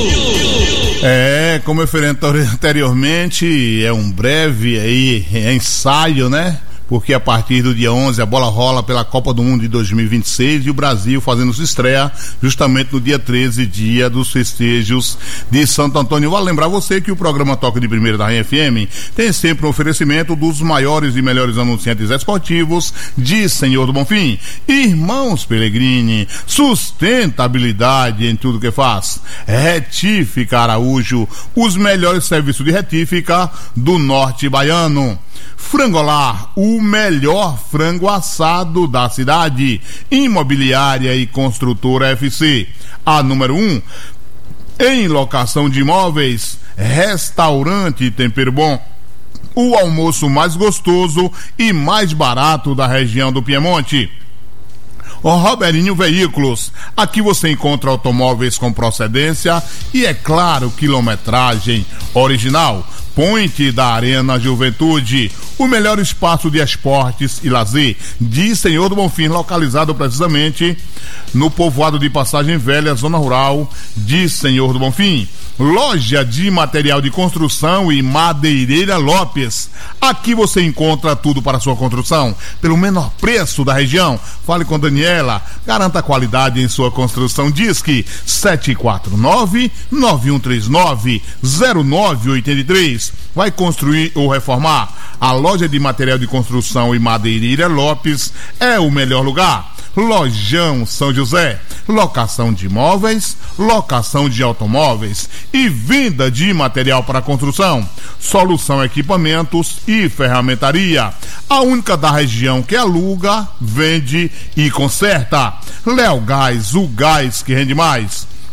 S9: É, como eu falei anteriormente, é um breve aí é ensaio, né? Porque a partir do dia onze a bola rola pela Copa do Mundo de dois mil e vinte e seis e o Brasil fazendo sua estreia justamente no dia treze, dia dos festejos de Santo Antônio. Vale lembrar você que o programa Toque de Primeira da Rainha F M tem sempre um oferecimento dos maiores e melhores anunciantes esportivos de Senhor do Bonfim. Irmãos Pellegrini, sustentabilidade em tudo que faz. Retífica Araújo, os melhores serviços de retífica do norte baiano. Frangolar, o melhor frango assado da cidade. Imobiliária e Construtora F C, a número um em locação de imóveis. Restaurante Tempero Bom, o almoço mais gostoso e mais barato da região do Piemonte. O Roberinho Veículos, aqui você encontra automóveis com procedência e, é claro, quilometragem original. Ponte da Arena Juventude, o melhor espaço de esportes e lazer de Senhor do Bonfim, localizado precisamente no povoado de Passagem Velha, zona rural de Senhor do Bonfim. Loja de material de construção e Madeireira Lopes. Aqui você encontra tudo para sua construção pelo menor preço da região. Fale com Daniela, garanta qualidade em sua construção. Disque sete quatro nove, nove um três nove, zero nove oito três. Vai construir ou reformar? A loja de material de construção e Madeireira Lopes é o melhor lugar. Lojão São José, locação de imóveis, locação de automóveis e venda de material para construção. Solução Equipamentos e Ferramentaria, a única da região que aluga, vende e conserta. Léo Gás, o gás que rende mais.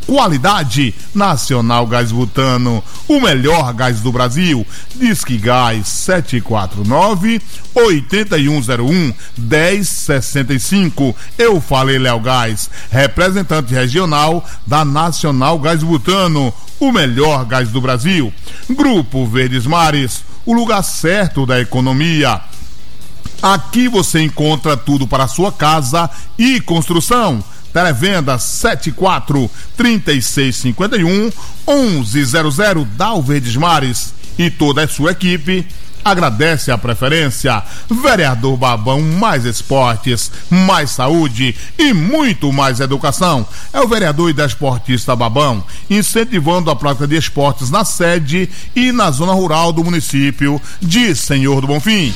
S9: qualidade. Nacional Gás Butano, o melhor gás do Brasil. Disque Gás sete quatro nove, oito um zero um, um zero seis cinco. Eu falei Léo Gás, representante regional da Nacional Gás Butano, o melhor gás do Brasil. Grupo Verdes Mares, o lugar certo da economia. Aqui você encontra tudo para a sua casa e construção. Televenda sete quatro, três seis cinco um, onze zero zero. Dal Verdes Mares e toda a sua equipe agradece a preferência. Vereador Babão, mais esportes, mais saúde e muito mais educação. É o vereador e desportista Babão, incentivando a prática de esportes na sede e na zona rural do município de Senhor do Bonfim.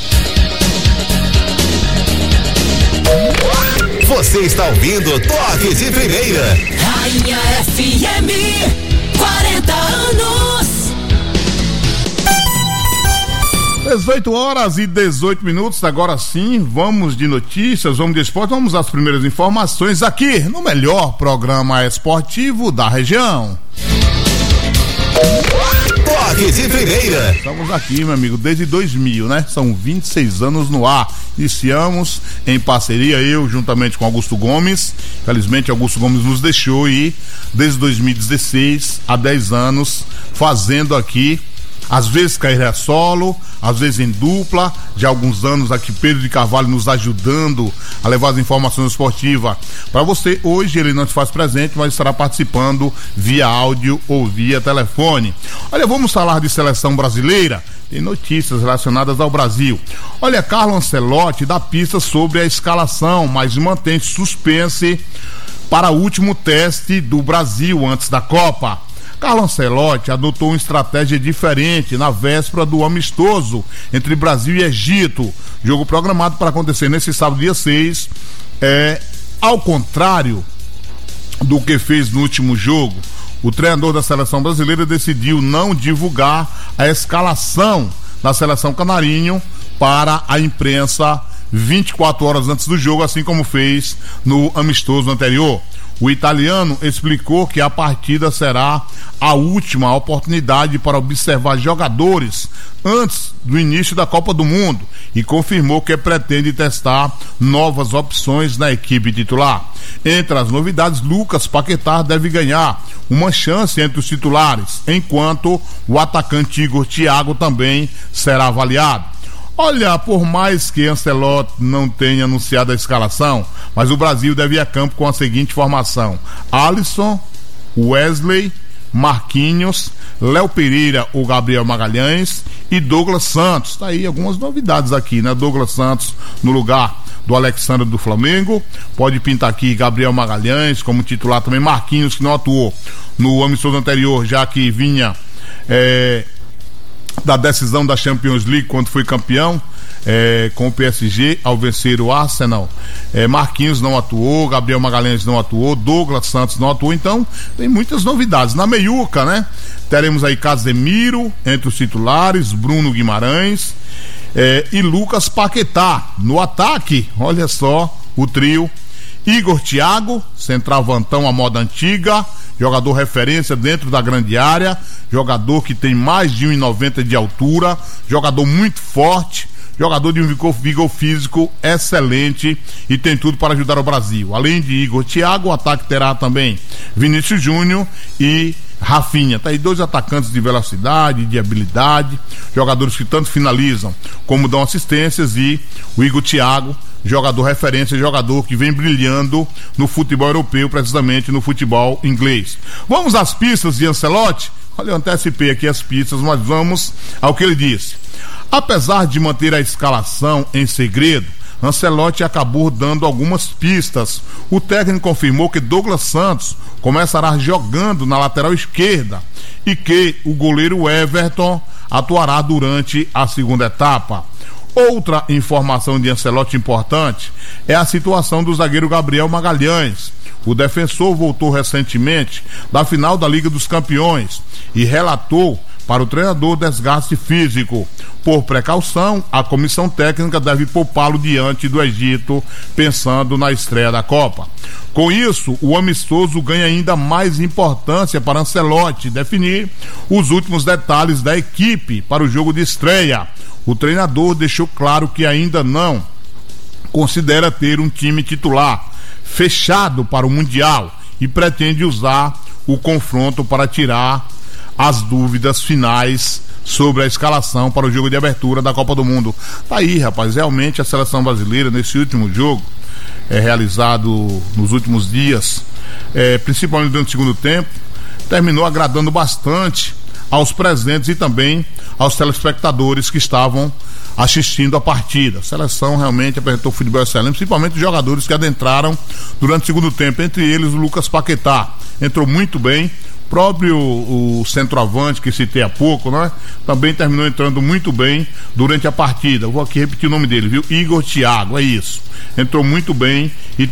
S3: Você está ouvindo Toque de Primeira.
S7: Rainha F M, quarenta anos.
S9: dezoito horas e dezoito minutos, agora sim, vamos de notícias, vamos de esporte, vamos às primeiras informações aqui no melhor programa esportivo da região.
S3: Toque de Primeira.
S9: Estamos aqui, meu amigo, desde dois mil, né? São vinte e seis anos no ar. Iniciamos em parceria, eu juntamente com Augusto Gomes. Felizmente Augusto Gomes nos deixou e desde dois mil e dezesseis, há dez anos, fazendo aqui, às vezes carreira solo, às vezes em dupla, de alguns anos aqui Pedro de Carvalho nos ajudando a levar as informações esportivas para você. Hoje ele não se faz presente, mas estará participando via áudio ou via telefone. Olha, vamos falar de seleção brasileira. Tem notícias relacionadas ao Brasil. Olha, Carlo Ancelotti dá pista sobre a escalação, mas mantém suspense para o último teste do Brasil antes da Copa. Carlo Ancelotti adotou uma estratégia diferente na véspera do amistoso entre Brasil e Egito. Jogo programado para acontecer nesse sábado, dia seis. É, ao contrário do que fez no último jogo, o treinador da seleção brasileira decidiu não divulgar a escalação da seleção canarinho para a imprensa vinte e quatro horas antes do jogo, assim como fez no amistoso anterior. O italiano explicou que a partida será a última oportunidade para observar jogadores antes do início da Copa do Mundo e confirmou que pretende testar novas opções na equipe titular. Entre as novidades, Lucas Paquetá deve ganhar uma chance entre os titulares, enquanto o atacante Igor Thiago também será avaliado. Olha, por mais que Ancelotti não tenha anunciado a escalação, mas o Brasil deve ir a campo com a seguinte formação: Alisson, Wesley, Marquinhos, Léo Pereira ou Gabriel Magalhães e Douglas Santos. Tá aí algumas novidades aqui, né? Douglas Santos no lugar do Alexandre do Flamengo. Pode pintar aqui Gabriel Magalhães como titular também. Marquinhos, que não atuou no amistoso anterior, já que vinha é, da decisão da Champions League quando foi campeão é, com o P S G ao vencer o Arsenal. é, Marquinhos não atuou, Gabriel Magalhães não atuou, Douglas Santos não atuou. Então tem muitas novidades na meiuca, né? Teremos aí Casemiro entre os titulares, Bruno Guimarães é, e Lucas Paquetá. No ataque, olha só o trio: Igor Thiago, centroavantão à moda antiga, jogador referência dentro da grande área, jogador que tem mais de um e noventa de altura, jogador muito forte, jogador de um vigor, vigor físico excelente e tem tudo para ajudar o Brasil. Além de Igor Thiago, o ataque terá também Vinícius Júnior e Rafinha. Tá aí dois atacantes de velocidade, de habilidade, jogadores que tanto finalizam como dão assistências, e o Igor Thiago, jogador referência, jogador que vem brilhando no futebol europeu, precisamente no futebol inglês. Vamos às pistas de Ancelotti? Olha, eu antecipei aqui as pistas, mas vamos ao que ele disse. Apesar de manter a escalação em segredo, Ancelotti acabou dando algumas pistas. O técnico confirmou que Douglas Santos começará jogando na lateral esquerda e que o goleiro Everton atuará durante a segunda etapa. Outra informação de Ancelotti importante é a situação do zagueiro Gabriel Magalhães. O defensor voltou recentemente da final da Liga dos Campeões e relatou Para o treinador, desgaste físico. Por precaução, a comissão técnica deve poupá-lo diante do Egito, pensando na estreia da Copa. Com isso, o amistoso ganha ainda mais importância para Ancelotti definir os últimos detalhes da equipe para o jogo de estreia. O treinador deixou claro que ainda não considera ter um time titular fechado para o Mundial e pretende usar o confronto para tirar as dúvidas finais sobre a escalação para o jogo de abertura da Copa do Mundo. Tá aí, rapaz, realmente a seleção brasileira nesse último jogo é realizado nos últimos dias, é, principalmente durante o segundo tempo, terminou agradando bastante aos presentes e também aos telespectadores que estavam assistindo a partida. A seleção realmente apresentou futebol excelente, principalmente os jogadores que adentraram durante o segundo tempo, entre eles o Lucas Paquetá, entrou muito bem. Próprio o centroavante que citei há pouco, né? Também terminou entrando muito bem durante a partida. Vou aqui repetir o nome dele, viu? Igor Thiago, é isso. Entrou muito bem e